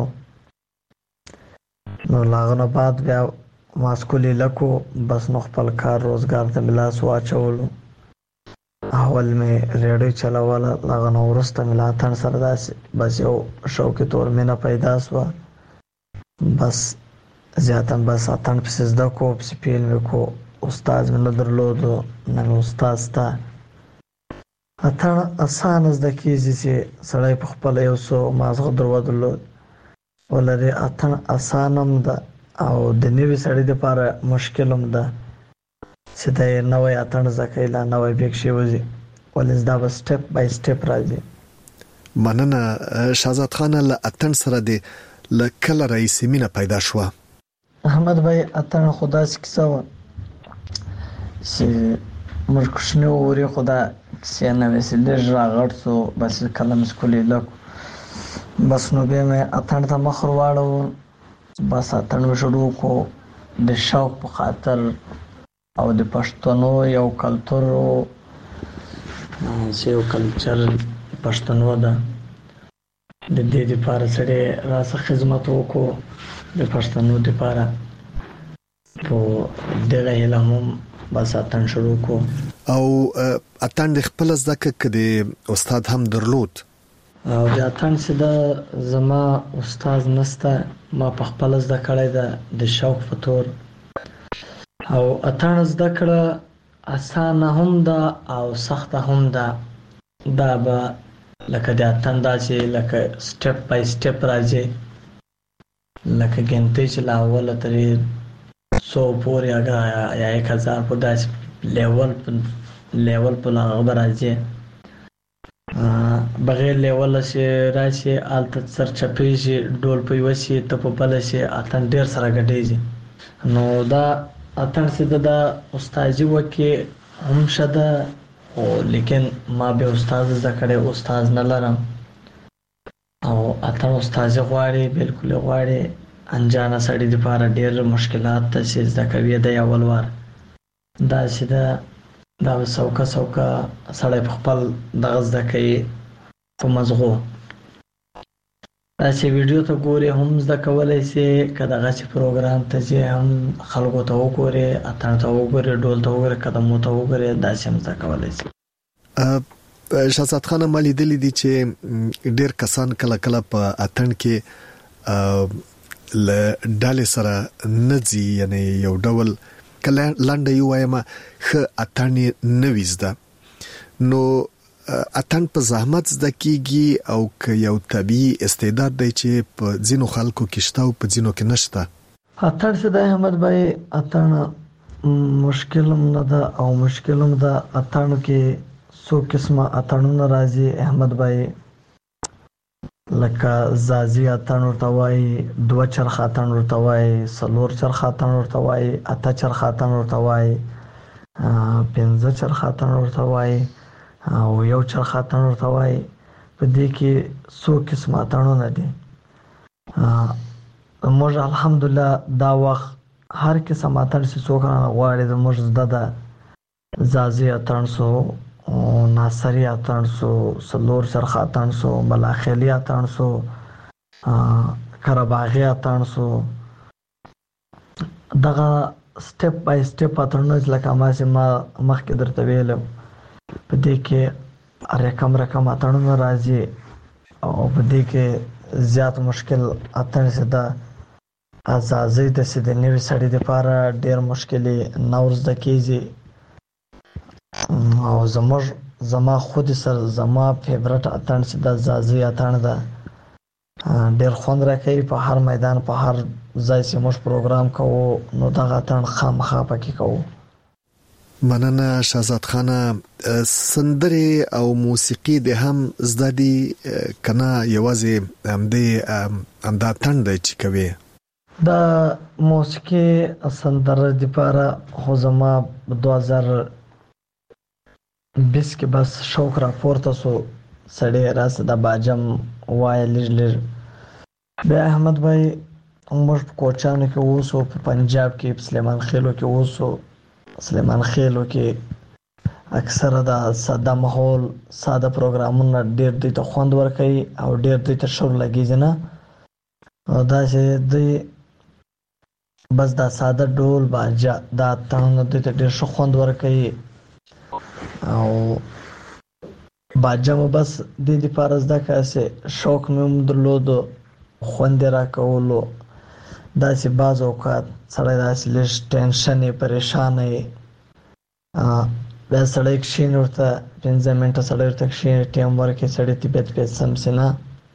نو لاغنه بعد بیا ماسکولی لکو بس نو خپل کار روزګار ته ملاس واچولو. اول مې ریډیو چلاواله، لاغنه ورسته ملا تن سره داس بس یو شوق تور مې نه پیدا سو. بس زیاتن بس اتن په سزدا کو په سپیل مې کو. استاد مې نه درلودو، نن استاد تا اتن اسان زده کیږي چې سړی په خپل یو سو مازغه درودلو ولري. اتن اسانم ده او د نوې سړی لپاره مشکلم ده چې دا نوې اتن زکه لا نوې بیک شي وځي ولز دا به سټپ بای سټپ راځي. مننه شهزاد خان. له اتن سره د لکل رئیس مینه پیدا شو. احمد بھائی اتن خدا سکسو چې مرکشنه وری خدا سینه وسیله راغړ سو بس کلم سکولې لک بس نو به مې اتن ته مخر واړو. بس اتن شروع کو د شوق په خاطر او د پښتنو یو کلچر او یو کلچر پښتنو ده. د دې لپاره سره راسه خدمت وکړو د پښتنو لپاره. په دغه علم بس اتن شروع کو او اتن د خپل ځکه کدي استاد هم درلود. او د اتن څخه د زما استاد نسته، ما په خپل ځکه کړی ده د شوق فطور. او اتن زده کړه اسانه هم ده او سخته هم ده. دا به لکه د اتن داسې لکه سټپ بای سټپ راځي، لکه ګنټې چې لا اوله ترې سو پورې هغه یا یک هزار په داسې لیول لیول په هغه راځي. بغیر لیول چې راشي الته سر چپې شي ډول په وسی ته په بل شي اتن ډیر سره غډېږي. نو دا اتن څه دا استادي وکي هم شته او لیکن ما به استاد زکړې استاد نه لرم او اتن استاد غواړي بالکل غواړي. انجانه سړی د لپاره ډېر مشکلات ته چې زده کوي د اول وار دا چې دا دا څوکا څوکا سړی په خپل دغه زده کوي په مزغو. دا چې ویډیو ته ګوري هم زده کولای شي، که دغه چې پروګرام ته چې هم خلکو ته وګوري، اتڼ ته وګوري، ډول ته وګوري، قدمو ته وګوري، دا چې هم زده کولای شي. شهزاد خان مالي دلی دي چې ډیر کسان کله کله په اتڼ کې ل ډالې سره نځي، یعنی یو ډول کله لاندې یو وایم خ اتڼ نه وزده. نو اتڼ په زحمت زده کیږي او که یو طبيعي استعداد دی چې په ځینو خلکو کې شته او په ځینو کې نشته؟ اتڼ څه د احمد بھائی اتڼ مشکلم نه ده او مشکلم ده. اتڼ کې څو قسمه اتڼونه راځي احمد بھائی، لکه زازي اتڼ ورته وایي، دوه چرخ اتڼ ورته وایي، څلور چرخ اتڼ ورته وایي، اته چرخ اتڼ ورته وایي، پنځه چرخ اتڼ ورته وایي او یو چرخ اتڼ ورته وایي. په دې کې څو قسمه اتڼونه دي. موږ الحمدلله دا وخت هر قسم اتڼ چې څوک غواړي زموږ زده ده. زازي اتڼ سو، ناصري اتڼ سو، څلور چرخ اتڼ سو، بلاخیلي اتڼ سو، کرباغي اتڼ سو. دغه سټپ بای سټپ اتڼونه لکه ما چې ما مخکې درته ویلم، په دې کې رقم رقم اتڼونه راځي او په دې کې زیات مشکل اتڼ چې ده ازازي د چې د نوي سړي دپاره ډېر مشکلې نور زده کېږي. او زموږ زما خود سره زما فیورټ اتڼ چې د زازي اتڼ ده، ډېر خوند راکوي. په هر میدان په هر ځای چې موږ پروګرام کوو نو دغه اتڼ خامخا پکې کوو. مننه شهزاد خانه. سندرې او موسیقي د هم زده دي کنه یوازې همدې همدا اتڼ دی چې کوي؟ د موسیقي سندره دپاره خو زما دوه زره بیس کې بس شوق راپورته سو، سړی راسه د باجم وایه لږ لږ. بیا احمد بھائی موږ په کوچانو کې اوسو، په پنجاب کې په سلیمان خېلو کې اوسو. سلیمان خېلو کې اکثره د ساده ماحول ساده پروګرامونه ډېر دوی ته خوند ورکوي او ډېر دوی ته شور لګېږي نه. او دا چې دوی بس دا ساده ډول باجه دا اتڼونه دوی ته ډېر ښه خوند ورکوي او باجه مو بس دې دپاره زده کړه چې شوق مې هم درلودو، خوند یې راکولو. داسې بعض اوقات سړی داسې لږ ټینشن یې پریشانه یې، بیا سړی کښېني ورته پنځه منټه سړی ورته کښېني ټیم ورکړي، سړی طبیعت بیا سم شي نه،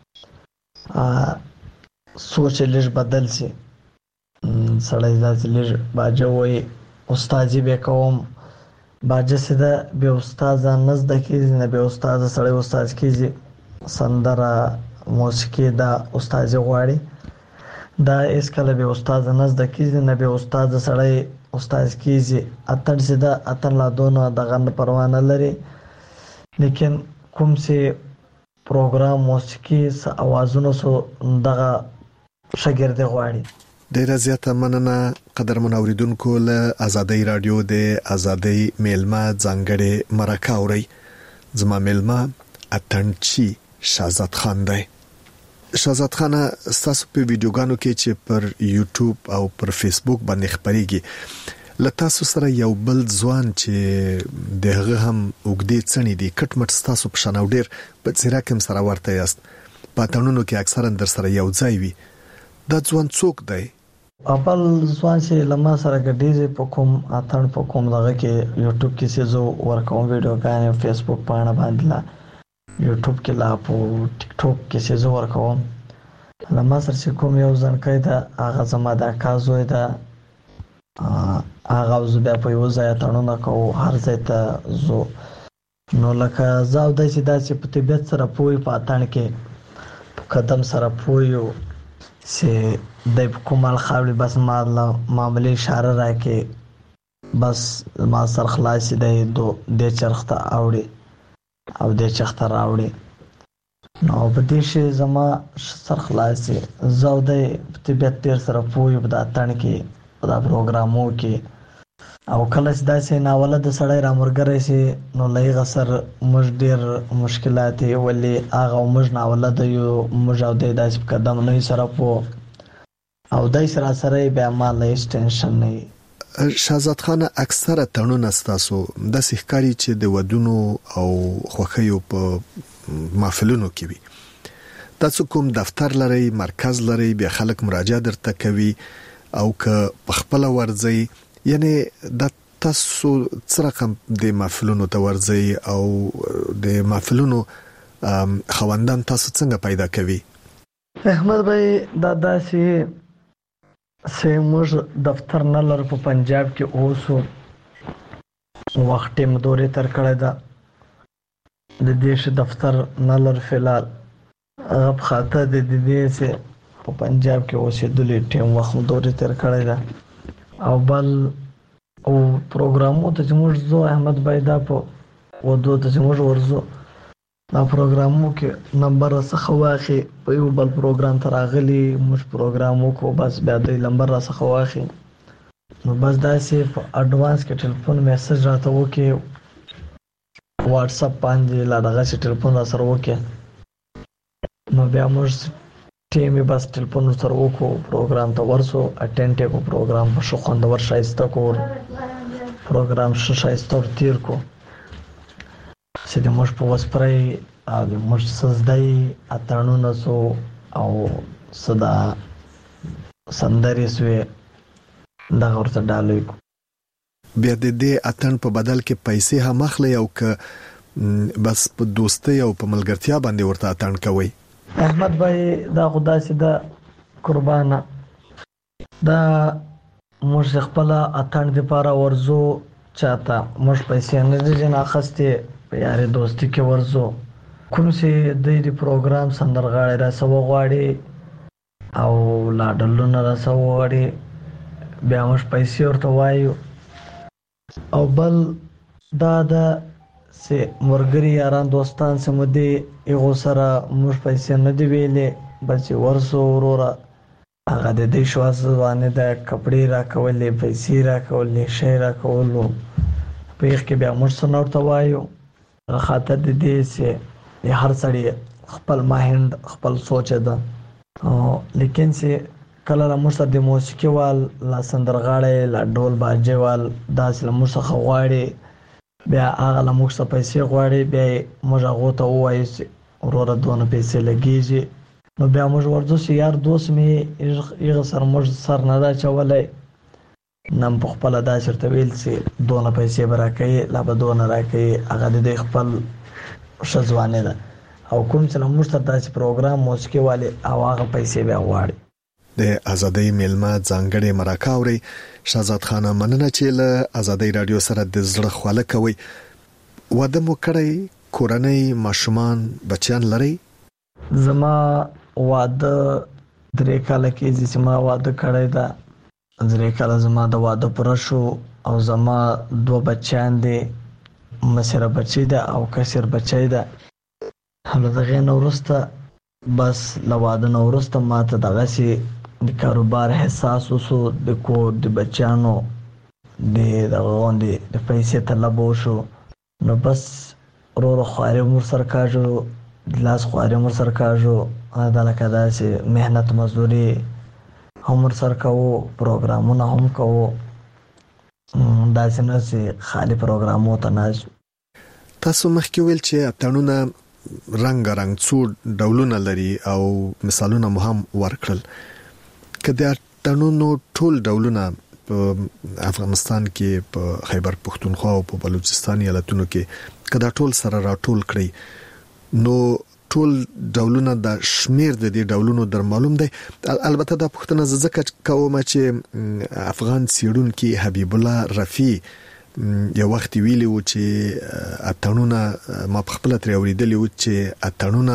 سوچ یې لږ بدل شي. سړی داسې لږ باجه وایي استادي به کوم. باجه چې ده بې استاده نه زده کېږي، نه بې استاده سړی استاد کېږي. سندره موسیقي دا استادي غواړي، دا هېڅکله بې استاده نه زده کېږي، نه بې استاده سړی استاد کېږي. اتڼ چې ده اتڼ لا دونه دغه نه پروا نه لري، لیکن کوم چې پروګرام موسیقي څه اوازونه سو دغه شاګردي غواړي. ډیره زیاته مننه قدرمن اوریدونکو. له آزادۍ رادیو د آزادۍ میلمه ځانګړې مرکه اوري. زما میلمه اتڼچی شهزاد خان دی. شهزاد خان تاسو په ویډیوګانو کې چې پر یوټیوب او پر فیسبوک باندې خبريږي، له تاسو سره یو بل ځوان چې دغه هم وګدې څنې دي کټ مټ تاسو په شان او ډیر په څیرا کوم سره ورته یاست، په تړونو کې اکثرا در سره یو ځای وي. دا ځوان څوک دی؟ اول ځوان چې لمه سره ګډیږي په کوم اتڼ په کوم دغه کې یوټیوب کې چې زه ورکوم ویډیوګانې، فیسبوک پاڼه باندې لا یوټیوب کې لا په ټیک ټاک کې چې زه ورکوم، لمه سره چې کوم یو ځانګړی ده هغه زما د اکا زوی ده، هغه زه بیا په یو ځای اتڼونه کوو، هر ځای ته ځو. نو لکه زه او دی چې داسې په طبیعت سره پوه په اتڼ کې په قدم سره پوه یو چې دی په کوم حال خاوري بس ما معمولي اشاره راکړي، بس ما سر خلاص دی دې چرخ ته اوړي او دې چرخ ته راوړي. نو په دې شی زما سر خلاص دی. زه او دی په طبیعت ډېر سره پوه یو په دا اتڼ کې، په دا پروګرامو کې او کله چې داسې ناوله د سړی رامرګری شي نو له هغه سره موږ ډېر مشکلات یې ولې هغه موږ ناوله د یو موږ او دی داسې په قدم نه وي سره پوه او دای سره سره بیا ما له هېڅ ټینشن نه وي. شهزاد خان اکثره تړونونه ستاسو داسې ښکاري چې د ودونو او خوښیو په محفلونو کې وي. تاسو کوم دفتر لري، مرکز لري، بیا خلک مراجعه درته کوي او که په خپل ورځي، یعنی د تاسو څه رقم د محفلونو ته ورځي او د محفلونو خوندان تاسو څنګه پیدا کوي؟ احمد بھائی دا داسې سه موږ دفتر نه لر په پنجاب کې اوسو وخت ټیم دورې تر کړه دا د دیش دفتر نه لر فلال غب خاطر د دې سه په پنجاب کې اوسې د ټیم وخت دورې تر کړه دا او بل او پروګرامو ته موږ زو احمد بھائی دا په ودو ته موږ ورزو دا پروګرامو کې نمبر څخه واخی په یو بل پروګرام ته راغلی موږ پروګرامو کو بس بیا د نمبر څخه واخی نو بس دا سي په اډوانس کې ټلیفون میسج راته وکي واتس اپ باندې لا دغه سي ټلیفون سره وکي نو بیا موږ ټیم بس ټلیفون سره وکړو پروګرام ته ورسو اټینډ کو پروګرام په شو خوندور شایسته کو پروګرام شو شایسته تیر کو چې د موږ په وسپرای او د موږ سزدای اتانونه سو او صدا سندري سوې دا ورته ډالوي. بیا د دې اتن په بدل کې پیسې هم اخلي او که بس په دوستۍ او په ملګرتیا باندې ورته اتن کوي؟ احمد بھائی دا خدا سي دا قربانه دا موږ خپل اتن د پاره ورزو چاته موږ پیسې نه دي نه اخستې په یاري دوستي کې ورزو کوم سي د دې پروګرام سندرغاړي را سو غواړي او لاډلونه را سو غواړي بیا موږ پیسې ورته وایو او بل دا دا سي مرګري یاران دوستان سمدي یو سره موږ پیسې نه دی ویلې بس ورسو ورورا هغه د دې شواز باندې د کپڑے را کولې پیسې را کولې شی را کولو په یخ کې بیا موږ سره ورته وایو خاطر د دې سي هر سړی خپل ماهند خپل سوچ ده لیکن سي کله موږ سره د موسیقي وال لا سندرغاړي لا ډول باجه وال داس له موږ څخه غواړي بیا هغه له موږ څخه پیسې غواړي بیا موږ هغه ته وایو چې وروره دونه پیسې لګیږي نو بیا موږ ورته سي یار دوست می یغه سر موږ سر نه دا چولای نن په خپل دا شرط ویل سي دونه پیسې برکې لا به دونه راکې هغه د خپل شزوانه ده او کوم چې موږ ته داسې پروګرام موسیقي والے او هغه پیسې بیا غواړي. د ازادۍ میلمه ځانګړي مرکه اوري. شهزاد خان مننه چې له ازادۍ رادیو سره د زړه خواله کوي. واده مو کړی؟ کورنۍ ماشومان بچیان لري؟ زما واده درې کال کې چې ما واده کړی دا درې کال زما د واده پر شو او زما دوه بچیان دي مسره بچی ده او کثیر بچی ده هله دغه نورسته بس لواده نورسته ماته دغه سي د کاروبار حساس وسو د کو د بچانو د دغه باندې د پیسې طلب وشو نو بس ورو خواري مر سرکاجو لاس خواري مر سرکاجو دا لکه داسې مهنت مزدوري هم سرکاو پروګرامونه هم کوو داسې نه سي خالي پروګرامو ته نه. تاسو مخکې ویل چې اتڼونه رنگ رنگ څو ډولونه لري او مثالونه مو هم ورکړل. کله اتڼونو ټول ډولونه په افغانستان کې په خیبر پښتونخوا او په بلوچستان ایالتونو کې کله ټول سره راټول کړي نو ټول ډولونه د شمیر د دې ډولونو در معلوم دی. البته دا پښتنه ځکه کوم چې افغان سیړونکو حبیب الله رفیع یو وخت ویلی و چې اتڼونه ما په خپل تر اوریدلی و چې اتڼونه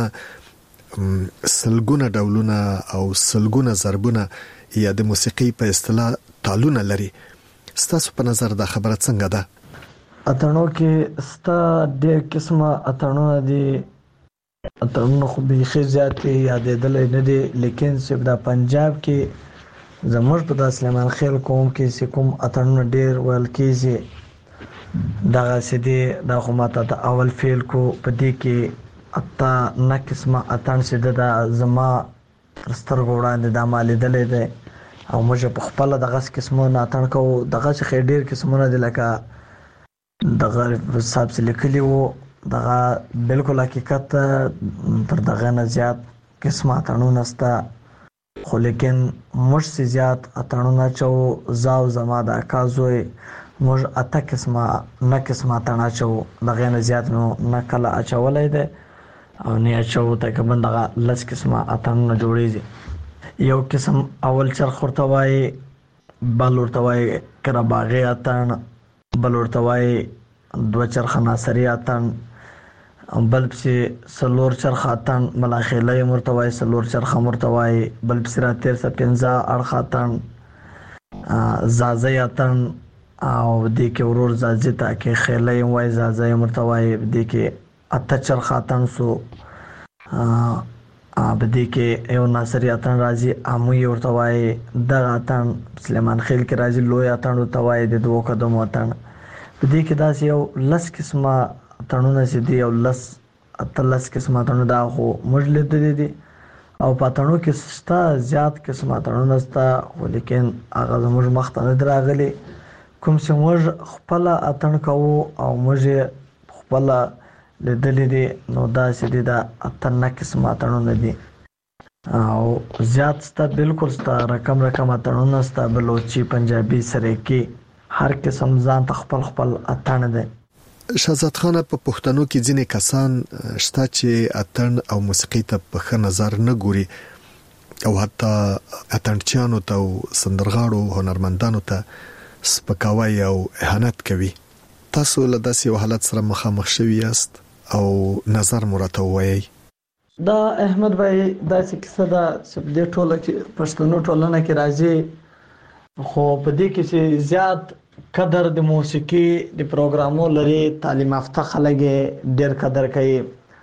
سلګونه ډولونه او سلګونه ضربونه یا د موسیقي په اصطلاح تالونه لري. ستاسو په نظر دا خبره څنګه ده؟ اتڼو کې ستا ډېر قسمه اتڼونه دي. اتڼونه خو به خې زیاتې یادېدلې نه دي لیکن چې د پنجاب کې زموږ په د سلیمان خېل قوم کې چې کوم اتڼونه ډېر ویل کېږي دغه سدي د حکومت د اول فیل کو په دې کې اتا نه قسمه اتڼ چې د زما سترګو وړاندې د مالیدلې ده او موږ په خپل دغه قسمونه اتڼ کوو دغه چې ډېر قسمونه دي لکه دغه صاحب لیکلی وو دغه بالکل حقیقت تر دغه نه زیات قسمه اتڼونه ستا خو لیکن موږ سي زیات اتڼونه چو زاو زما د اکازوي موږ اته قسمه نه قسمه اتڼ چو دغه نه زیات نو نه کله اچولای ده او نه اچو تقریبا دغه لس قسمه اتڼونه جوړیږي یو قسم اول چرخ ورته وای بل ورته وای کړه باغی اتڼ بل ورته وای دو چرخ ناصری اتڼ بل پسې سلور چرخ اتڼ ملاخیله مرتوای سلور چرخ مرتوای بل پسې را تیر څه پنځه اړخ اتڼ زازه اتڼ او د کې ورور زازه تا کې خیله وای زازه مرتوای د کې اته چرخ اتڼ سو ا بده کې یو ناصری اتڼ راځي اموي ورتوای د اتڼ سلیمان خېل کې راځي لوی اتڼ ورتوای د دوه قدم اتڼ بده کې داس یو لس قسمه اتڼونه چې دی او لس اتلس قسمه اتڼونه دا خو مجلد دي دي او پاتانو کې ستا زیات قسمه اتڼونه ستا ولیکن هغه زموږ مخته نه دراغلي کوم چې موږ خپل اتڼ کوو او موږ خپل لیدلې دي نو دا چې دی دا اتنه قسمه اتڼونه دي او زیات ستا بالکل ستا رقم رقم اتڼونه ستا بلوچي پنجابي سريکي هر قسم ځان خپل خپل اتڼ دي. شهزاد خان په پښتنو کې ځینې کسان شته چې اتڼ او موسیقي ته په ښه نظر نه ګوري او حتی اتڼچیانو ته او سندرغاړو هنرمندانو ته سپکاوی او اهانت کوي. تاسو له داسې حالت سره مخامخ شوي یاست او نظر مرته وایي؟ دا احمد بھائی داسې کیسه ده چې د ټوله کې پښتنو ټولنه کې راځي خو په دې کې چې زیات قدر د موسیقي د پروګرامو لري تعلیم یافته خلک ډېر قدر کوي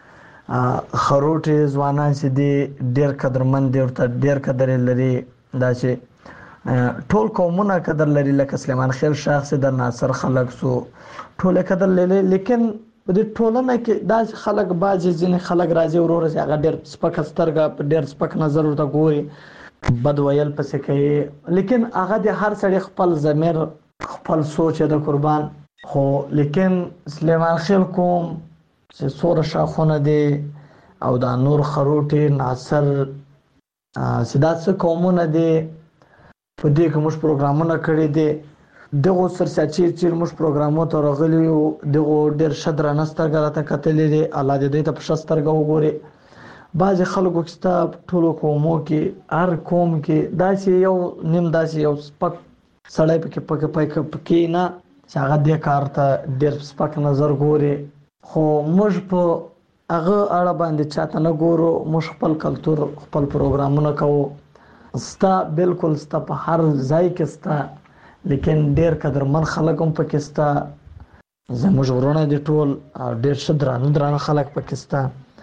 خروټي ځوانان چې دي ډېر قدرمن دي ورته ډېر قدر لري دا چې ټول قومونه قدر لري لکه سلیمان خېل شخص د ناصر خلک سو ټول قدر لري لیکن په دې ټولنه کې دا خلک باز ځینې خلک راځي ورور چې هغه ډېر سپک سترګه ډېر سپک نظر ورته ګوري بد ویل پسې کوي لیکن هغه د هر سړي خپل ضمیر خپل سوچ د قربان خو لیکن سلیمان خېل کوم چې سور شاخونه دي او دا نور خروټي ناصر سیدات قومونه دي په دې کې موږ پروګرامونه کړی دي دغه سرساچیر چې موږ پروګرامو ته راغلي یو دغه ډېر شدره نسترګه راته کتلې دي الله دې ته په شسترګه وګوري بعض خلکو کې ټولو قومو کې هر قوم کې داسې یو نیم داسې یو سپک سړی پکې پکې پکې پکې نه چې هغه دې کار ته ډېر سپک نظر ګوري خو موږ په هغه اړه باندې چاته نه ګورو موږ خپل کلتور خپل پروګرامونه کوو ستا بالکل ستا په هر ځای کې ستا لیکن ډېر قدرمن خلک هم پکې ستا زموږ ورونه دي ټول ډېر ښه درانه درانه خلک پکې ستا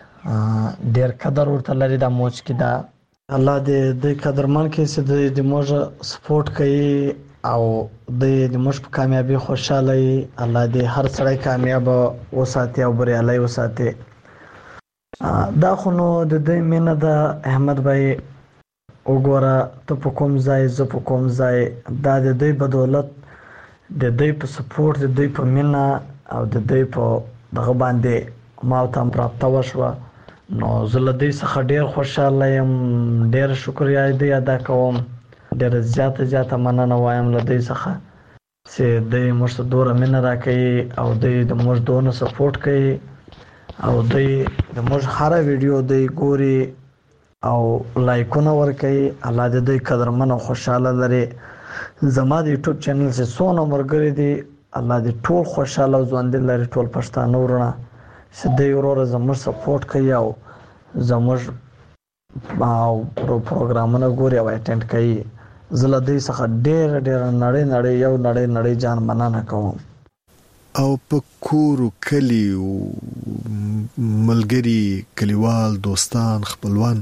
ډېر قدر ورته لري دا موج کې دا الله دې د قدرمن کې چې د موږ سپورټ کوي او د موږ په کامیابی خوشاله وي الله دې هر سړی کامیاب وساتي او بریالي وساتي دا خو نو د دې مینه د احمد بھائی وګوره ته په کوم ځای زه په کوم ځای دا د دې بدولت د دې په سپورټ د دې په مینه او د دې په دغه باندې ما ته پراپته وشوه نو زه له دې څخه ډېر خوشاله یم ډېر شکریا دې ادا کوم ډېر زیاته زیاته مننه وایم له دې څخه چې دې موږ ته دوره مینه راکوي او دې د موږ دونه سپورټ کوي او دې د موږ هر ویډیو دې ګوري او لایکونه ورکوي الله دې دې قدرمن او خوشاله لري زما د یوټیوب چینل چې څونه مرګري دي الله دې ټول خوشاله او ژوند لري ټول پښتانه ورونه چې دې ورور زموږ سپورټ کوي او زموږ او پروګرامونه ګوري او اټینډ کوي زله دې څخه ډېر ډېر نړۍ نړۍ یو نړۍ نړۍ جان مننه کوم او په کور کلی ملګری کلیوال دوستان خپلوان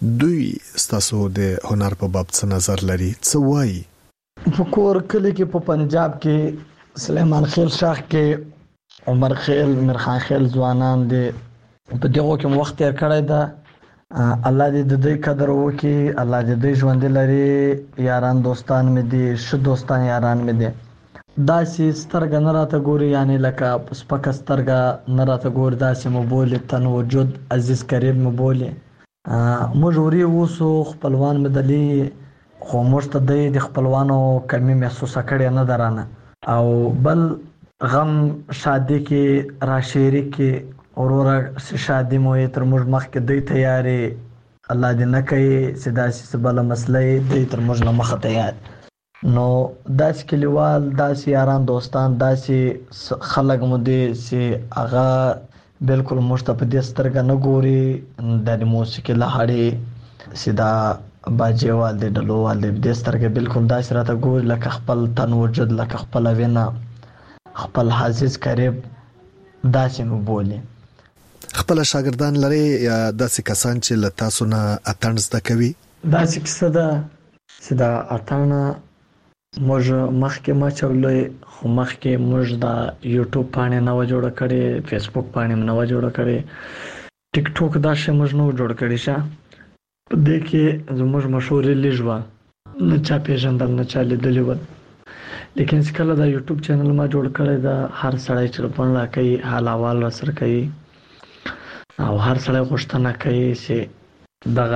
دوی ستاسو د هنر په باب څه نظر لري؟ څه وایي؟ په کور کلی کې په پنجاب کې سلیمان خیل شاخ کې عمر خیل مرخان خیل ځوانان دي په دغه کې وخت تیر کړی دا. الله دې د دې قدر وکړي، الله دې دې ژوند لري، یاران دوستان مې دي، ش دوستان یاران مې دي. دا سي سترګ نه راته ګوري، یعنی لکه سپک سترګ نه راته ګوري، دا سي مبول تن وجود عزیز قریب مبول مجوري وسو خپلوان مدلي خو مشته د خپلوانو کمی محسوس کړي نه درانه. او بل غم شادي کې را شيري کې اورور شادي مو تر موږ مخ کې دی تیاری، الله دې نه کوي سدا سي بل مسلې دی تر موږ نه مخ تیار. نو داس کلیوال داس یاران دوستان داس خلک مو دي سي اغا بالکل مشتبه سترګه نه ګوري، د موسیقي لهړي سیدا باجیوال د ډلوال د سترګه بالکل داس راته ګوري لکه خپل تن وجود، لکه خپل وینا، خپل حاسس قریب داسې مو بولي. خپل شاګردان لري یا داسې کسان چې له تاسو نه اتڼ زده کوي؟ داسې کیسه ده چې دا اتڼ موږ مخکې ما چولې، خو مخکې موږ د یوټیوب باندې نو جوړ کړي، فیسبوک باندې نو جوړ کړي، ټیک ټاک دا شی موږ نو جوړ کړی شه. په دې کې زموږ مشهورې لږه نه چا پیژندل نه چا لیدلې و، لیکن کله دا یوټیوب چینل ما جوړ کړی دا هر سړی چې په لاره کوي حال احوال سره کوي او هر سړی غوښتنه کوي چې دغه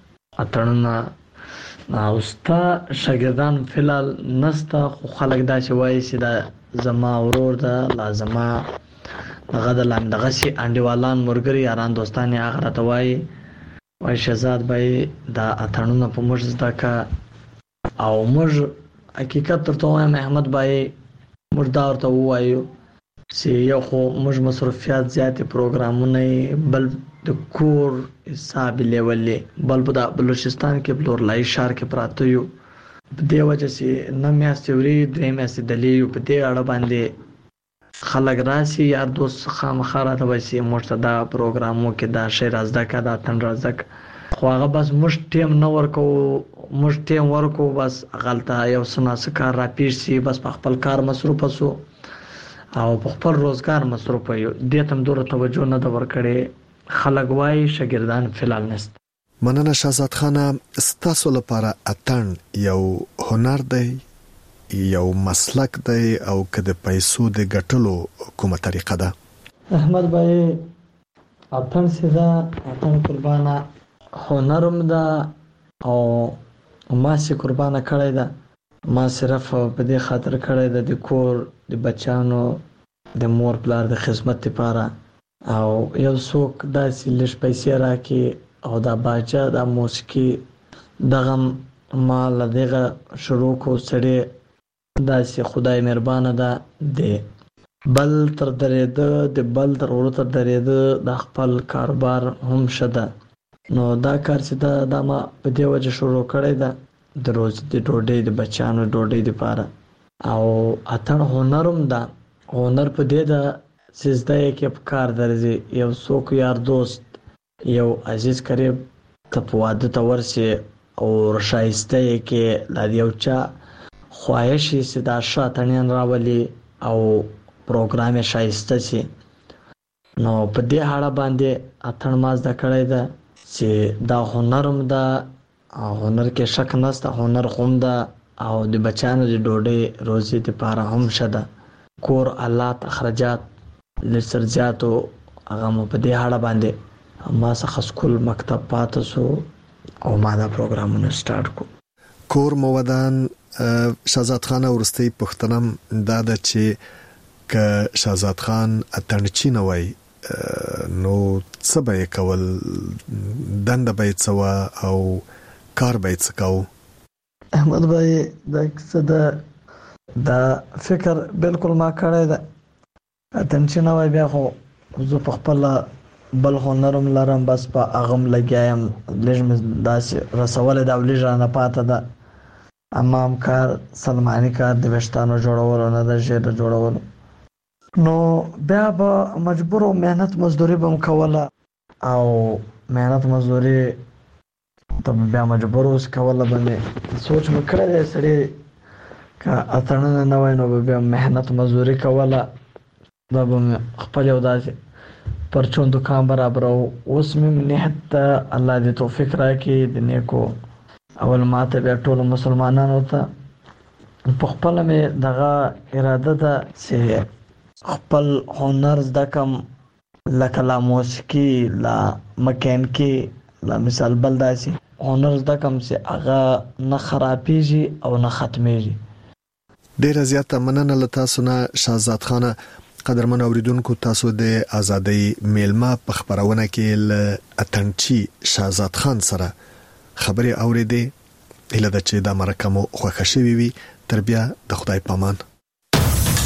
اتړنه او ستا شاګردان فلال نستا، خو خلک دا چې وایي چې دا زما ورور ده، لازمه دغه د لاندې دغه سي انډیوالان مرګري یاران دوستان یې هغه راته وایي وایي شهزاد بھائی دا اتړنه په موږ زده کا. او موږ حقیقت ترته وایم احمد بھائی موږ دا ورته ووایو چې یو خو موږ مصرفیات زیاتې پروګرامونه بل د کور حساب لیولې بل په بلوچستان کې بلورلای شهر کې پراته یو، په دې وجه چې نه میاشتې ورې درې میاشتې دلې یو، په دې اړه باندې خلک راسي یار دوست خامخا راته وایي چې موږ ته دا پروګرامو کې دا شی را زده که دا اتڼ را زده که، خو هغه بس موږ ټیم نه ورکو، موږ ټیم ورکو بس غلطه یو څه ناڅه کار را پیښ شي بس په خپل کار مصروفه سو او په خپل روزګار مصروفه یو، دې ته هم دومره توجه نه ده ورکړې. خلک وایي شاګردان فلال نشته. مننه شهزاد خانه. ستاسو لپاره اتڼ یو هنر دی، یو مسلک دی او که د پیسو د ګټلو کومه طریقه ده؟ احمد بھائی اتڼ سیده اتڼ قربانه هنرم ده او ما سي قربانه کړی ده، ما صرف په دې خاطر کړی ده د کور د بچانو د مور پلار د خدمت لپاره، او یو څوک داسې لږ پیسې راکړي او دا باجه د موسیقي دغه ما له دغه شروع کو سړی داسې خدای مهربانه ده دی بل تر درېده د بل تر ورته درېده د خپل کاروبار هم شده. نو دا کار چې دا د ما په دې وجه شروع کړی ده د روز د ډوډۍ د بچانو ډوډۍ لپاره. او اتڼ هنرم ده، هنر په دې ده چې زده یې کې په کار درځي، یو څوک یار دوست یو عزیز قریب ته په واده ته ورسي او شایسته یې کې لا یو چا خواهش یې چې دا ښه اتڼیان راولي او پروګرام یې شایسته سي. نو په دې اړه باندې اتڼ ما زده کړی ده چې دا هنرم ده، هنر کې شک نشته، هنر هم ده او د بچانو د ډوډۍ روزي لپاره هم ښه ده. کور حالات اخراجات لسر زیاتو هغه مو په دې اړه باندې ما څخه سکول مکتب پاتې سو او ما دا پروګرامونه سٹارټ کو. کور مو ودان. شهزاد خان ورستی پښتنم دا د چې ک شهزاد خان اتڼچی نه وای نو څه به کول، دند به څوا او کار به څه کاو؟ احمد بھائی دا څه ده دا فکر بالکل ما کړی ده اتڼچی نه وای، بیا خو زه په خپل بل هنرم لرم بس په اغم لګایم لږ مې داسې رسولې دا لږ رانه پاته ده امام کار سلمانی کار د ویښتانو جوړولو نه د ژیړ جوړولو. نو بیا به مجبور او مهنت مزدوري به م کوله او مهنت مزدوري ته بیا مجبور اوس کوله باندې سوچ وکړل سړی کا اتنه نه وای نو بیا مهنت مزدوري کوله دا به خپل یو داسې پرچون دکان برابر اوس مې نهت الله دې توفیق راکړي د نیکو اول ماته بیا ټول مسلمانانو ته په خپل مې دغه اراده ده چې خپل هنر زده کم لکه لا موسیقي لا مکانیکي لا مثال بل داسې هنر زده کم چې هغه نه خرابېږي او نه ختمېږي. ډیره زیاته مننه له تاسو نه شهزاد خان. قدرمن اوریدونکو تاسو د ازادۍ میلمه په خبرونه کې ل اتنچی شهزاد خان سره خبري اوریدې اله د چې د مرکه مو خوښ شوي وي. تر بیا د خدای پامان.